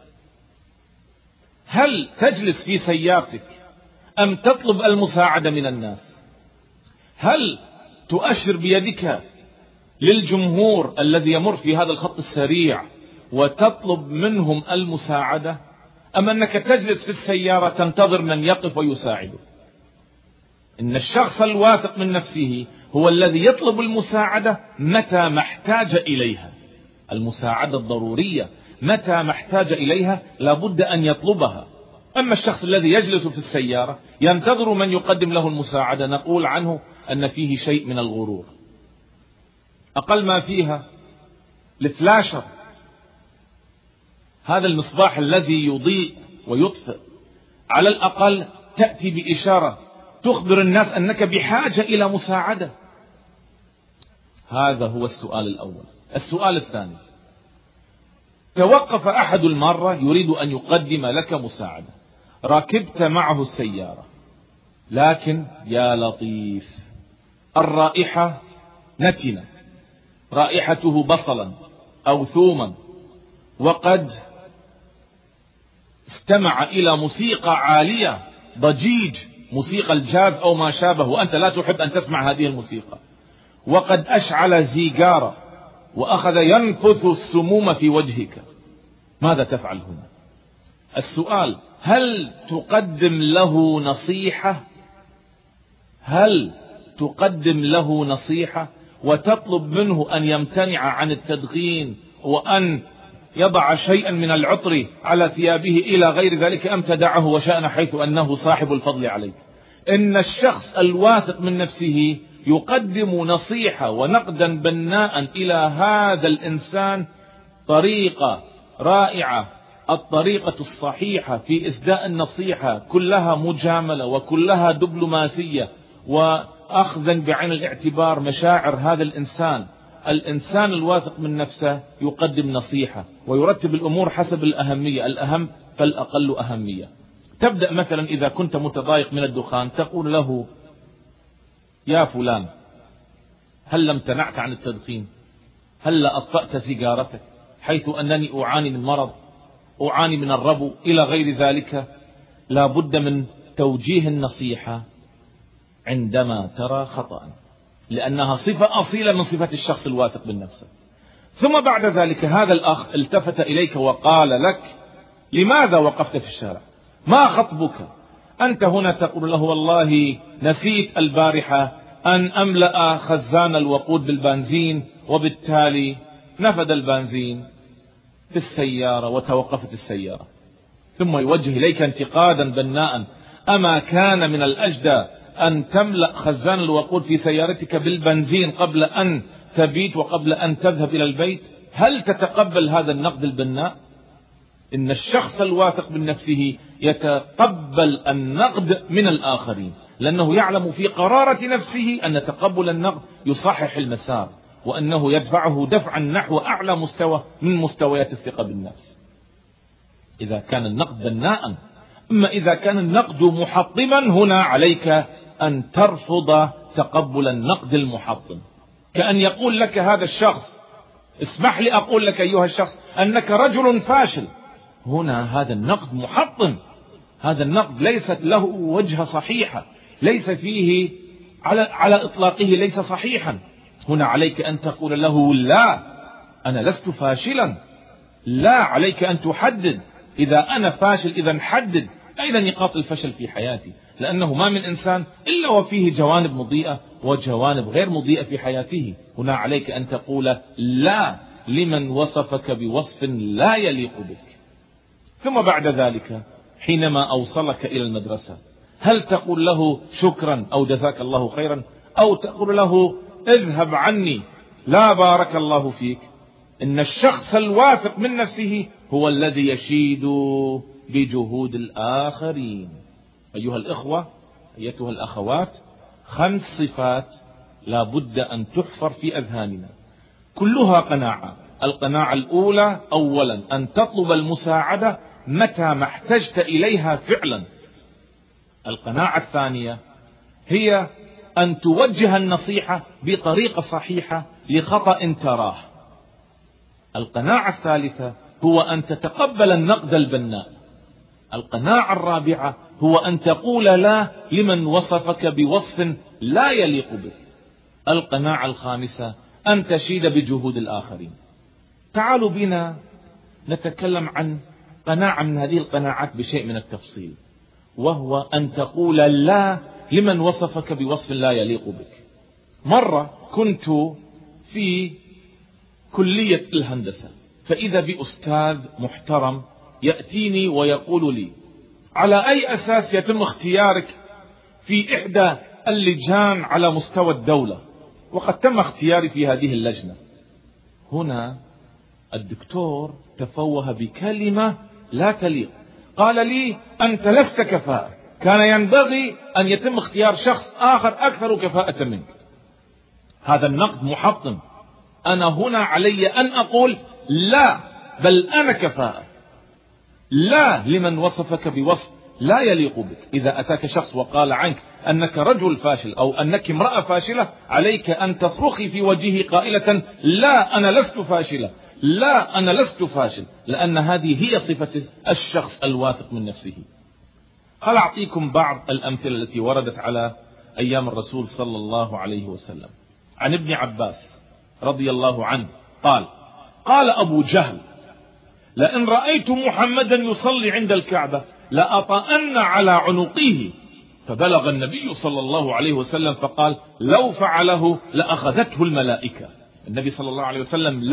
هل تجلس في سيارتك أم تطلب المساعدة من الناس؟ هل تؤشر بيدك للجمهور الذي يمر في هذا الخط السريع وتطلب منهم المساعدة، أم أنك تجلس في السيارة تنتظر من يقف ويساعدك؟ إن الشخص الواثق من نفسه هو الذي يطلب المساعدة متى ما احتاج إليها، المساعدة الضرورية متى ما احتاج إليها لابد أن يطلبها. أما الشخص الذي يجلس في السيارة ينتظر من يقدم له المساعدة، نقول عنه أن فيه شيء من الغرور. أقل ما فيها الفلاشر، هذا المصباح الذي يضيء ويطفئ، على الأقل تأتي بإشارة تخبر الناس أنك بحاجة إلى مساعدة. هذا هو السؤال الأول. السؤال الثاني: توقف أحد المرة يريد أن يقدم لك مساعدة، ركبت معه السيارة، لكن يا لطيف الرائحة نتنة، رائحته بصلا أو ثوما، وقد استمع إلى موسيقى عالية، ضجيج، موسيقى الجاز أو ما شابه، وأنت لا تحب أن تسمع هذه الموسيقى، وقد أشعل زيجارة وأخذ ينفث السموم في وجهك. ماذا تفعل هنا؟ السؤال: هل تقدم له نصيحة؟ هل تقدم له نصيحة وتطلب منه أن يمتنع عن التدخين وأن يضع شيئا من العطر على ثيابه إلى غير ذلك، أم تدعه وشأن حيث أنه صاحب الفضل عليك؟ إن الشخص الواثق من نفسه يقدم نصيحة ونقدا بناء إلى هذا الإنسان، طريقة رائعة، الطريقة الصحيحة في إسداء النصيحة، كلها مجاملة وكلها دبلوماسية وأخذا بعين الاعتبار مشاعر هذا الإنسان. الإنسان الواثق من نفسه يقدم نصيحة ويرتب الأمور حسب الأهمية، الأهم فالأقل أهمية. تبدأ مثلا إذا كنت متضايق من الدخان تقول له: يا فلان، هل امتنعت عن التدخين؟ هل أطفأت سيجارتك؟ حيث أنني أعاني من مرض، أعاني من الربو إلى غير ذلك. لا بد من توجيه النصيحة عندما ترى خطأ، لأنها صفة أصيلة من صفة الشخص الواثق بالنفس. ثم بعد ذلك هذا الأخ التفت إليك وقال لك: لماذا وقفت في الشارع؟ ما خطبك؟ أنت هنا تقول له: والله نسيت البارحة أن أملأ خزان الوقود بالبنزين، وبالتالي نفد البنزين في السيارة وتوقفت السيارة. ثم يوجه إليك انتقادا بناء: أما كان من الأجدى أن تملأ خزان الوقود في سيارتك بالبنزين قبل أن تبيت وقبل أن تذهب إلى البيت؟ هل تتقبل هذا النقد البناء؟ إن الشخص الواثق من نفسه يتقبل النقد من الآخرين، لأنه يعلم في قرارة نفسه أن تقبل النقد يصحح المسار، وأنه يدفعه دفعا نحو أعلى مستوى من مستويات الثقة بالنفس. إذا كان النقد بناء. أما إذا كان النقد محطما هنا عليك أن ترفض تقبل النقد المحطم، كأن يقول لك هذا الشخص: اسمح لي أقول لك أيها الشخص أنك رجل فاشل. هنا هذا النقد محطم، هذا النقد ليست له وجهة صحيحة، ليس فيه على إطلاقه ليس صحيحا. هنا عليك أن تقول له: لا، أنا لست فاشلا. لا، عليك أن تحدد. إذا أنا فاشل إذا حدد أين نقاط الفشل في حياتي، لأنه ما من إنسان إلا وفيه جوانب مضيئة وجوانب غير مضيئة في حياته. هنا عليك أن تقول لا لمن وصفك بوصف لا يليق بك. ثم بعد ذلك حينما أوصلك إلى المدرسة، هل تقول له شكرا أو جزاك الله خيرا، أو تقول له اذهب عني لا بارك الله فيك؟ إن الشخص الواثق من نفسه هو الذي يشيد بجهود الآخرين. أيها الإخوة، أيتها الأخوات، 5 صفات لا بد أن تحفر في أذهاننا، كلها قناعات. القناعة الأولى: أولا أن تطلب المساعدة متى ما احتجت إليها فعلا. القناعة الثانية هي أن توجه النصيحة بطريقة صحيحة لخطأ تراه. القناعة الثالثة هو أن تتقبل النقد البناء. القناعة الرابعة هو أن تقول لا لمن وصفك بوصف لا يليق بك. القناعة الخامسة أن تشيد بجهود الآخرين. تعالوا بنا نتكلم عن قناعة من هذه القناعات بشيء من التفصيل، وهو أن تقول لا لمن وصفك بوصف لا يليق بك. مرة كنت في كلية الهندسة، فإذا بأستاذ محترم يأتيني ويقول لي: على أي أساس يتم اختيارك في إحدى اللجان على مستوى الدولة؟ وقد تم اختياري في هذه اللجنة. هنا الدكتور تفوه بكلمة لا تليق، قال لي: أنت لست كفاءة، كان ينبغي أن يتم اختيار شخص آخر أكثر كفاءة منك. هذا النقد محطم. أنا هنا علي أن أقول لا، بل أنا كفاءة. لا لمن وصفك بوصف لا يليق بك. إذا أتاك شخص وقال عنك أنك رجل فاشل أو أنك امرأة فاشلة، عليك أن تصرخي في وجهه قائلة: لا، أنا لست فاشلة، لا، أنا لست فاشل، لأن هذه هي صفة الشخص الواثق من نفسه. خل أعطيكم بعض الأمثلة التي وردت على أيام الرسول صلى الله عليه وسلم. عن ابن عباس رضي الله عنه قال: قال أبو جهل: لئن رأيت محمدا يصلي عند الكعبة لأطأن على عنقه. فبلغ النبي صلى الله عليه وسلم فقال: لو فعله لأخذته الملائكة. النبي صلى الله عليه وسلم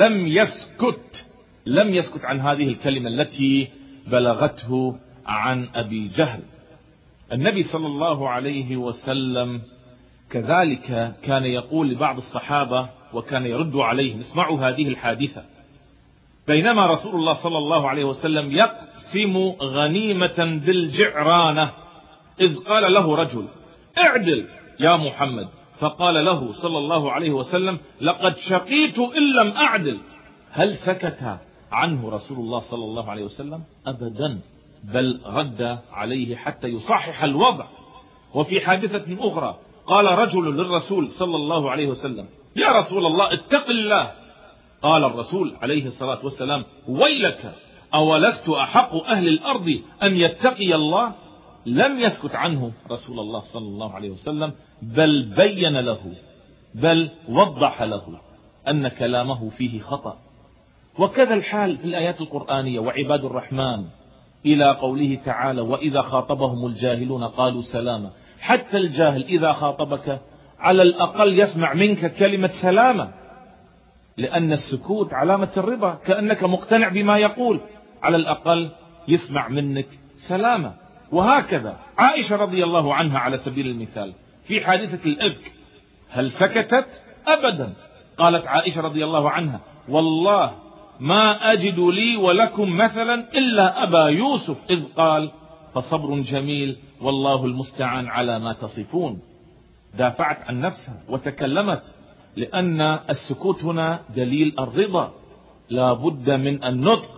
لم يسكت عن هذه الكلمة التي بلغته عن أبي جهل. النبي صلى الله عليه وسلم كذلك كان يقول لبعض الصحابة وكان يرد عليهم. اسمعوا هذه الحادثة: بينما رسول الله صلى الله عليه وسلم يقسم غنيمة بالجعرانة، إذ قال له رجل: اعدل يا محمد. فقال له صلى الله عليه وسلم: لقد شقيت إن لم أعدل. هل سكت عنه رسول الله صلى الله عليه وسلم؟ أبدا، بل رد عليه حتى يصحح الوضع. وفي حادثة أخرى قال رجل للرسول صلى الله عليه وسلم: يا رسول الله اتق الله. قال الرسول عليه الصلاة والسلام: ويلك، أولست أحق أهل الأرض أن يتقي الله؟ لم يسكت عنه رسول الله صلى الله عليه وسلم، بل بين له، بل وضح له أن كلامه فيه خطأ. وكذا الحال في الآيات القرآنية: وعباد الرحمن، إلى قوله تعالى: وإذا خاطبهم الجاهلون قالوا سلاما. حتى الجاهل إذا خاطبك على الأقل يسمع منك كلمة سلامة، لأن السكوت علامة الرضا، كأنك مقتنع بما يقول، على الأقل يسمع منك سلامة. وهكذا عائشة رضي الله عنها على سبيل المثال في حادثة الإفك، هل سكتت؟ أبدا. قالت عائشة رضي الله عنها: والله ما أجد لي ولكم مثلا إلا أبا يوسف، إذ قال: فصبر جميل والله المستعان على ما تصفون. دافعت عن نفسها وتكلمت، لأن السكوت هنا دليل الرضا، لا بد من النطق.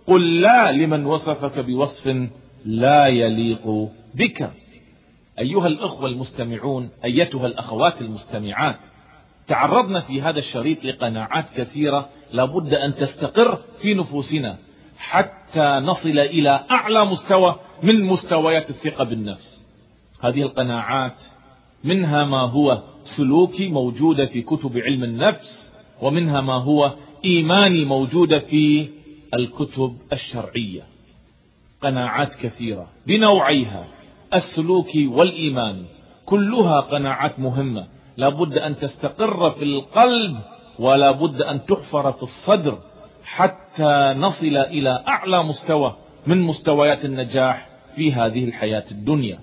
قل لا لمن وصفك بوصف لا يليق بك. أيها الأخوة المستمعون، أيتها الأخوات المستمعات، تعرضنا في هذا الشريط لقناعات كثيرة لابد أن تستقر في نفوسنا حتى نصل إلى أعلى مستوى من مستويات الثقة بالنفس. هذه القناعات منها ما هو سلوكي موجودة في كتب علم النفس، ومنها ما هو إيماني موجودة في الكتب الشرعية. قناعات كثيرة بنوعيها السلوكي والإيماني، كلها قناعات مهمة لابد أن تستقر في القلب ولا بد أن تحفر في الصدر حتى نصل إلى أعلى مستوى من مستويات النجاح في هذه الحياة الدنيا.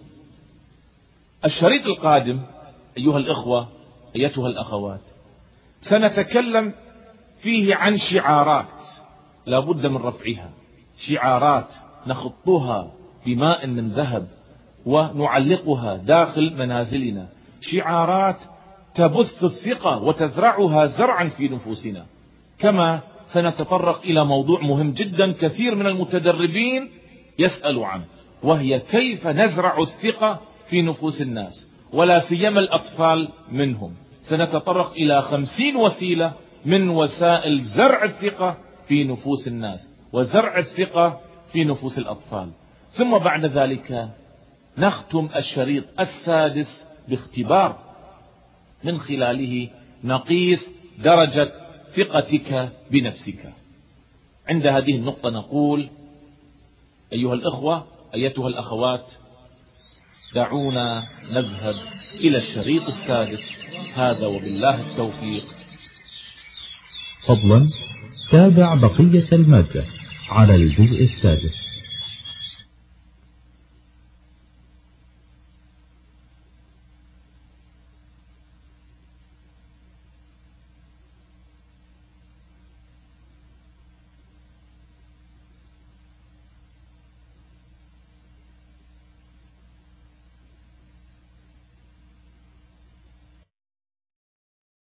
الشريط القادم أيها الإخوة أيتها الأخوات سنتكلم فيه عن شعارات لابد من رفعها، شعارات نخطها بماء من ذهب ونعلقها داخل منازلنا، شعارات تبث الثقة وتزرعها زرعا في نفوسنا. كما سنتطرق إلى موضوع مهم جدا كثير من المتدربين يسألوا عنه، وهي كيف نزرع الثقة في نفوس الناس ولا سيما الأطفال منهم. سنتطرق إلى 50 وسيلة من وسائل زرع الثقة في نفوس الناس وزرع الثقة في نفوس الأطفال. ثم بعد ذلك نختم الشريط السادس باختبار من خلاله نقيس درجة ثقتك بنفسك. عند هذه النقطة نقول أيها الإخوة أيتها الأخوات دعونا نذهب إلى الشريط السادس. هذا وبالله التوفيق. فضلا تابع بقية المادة على الجزء السادس.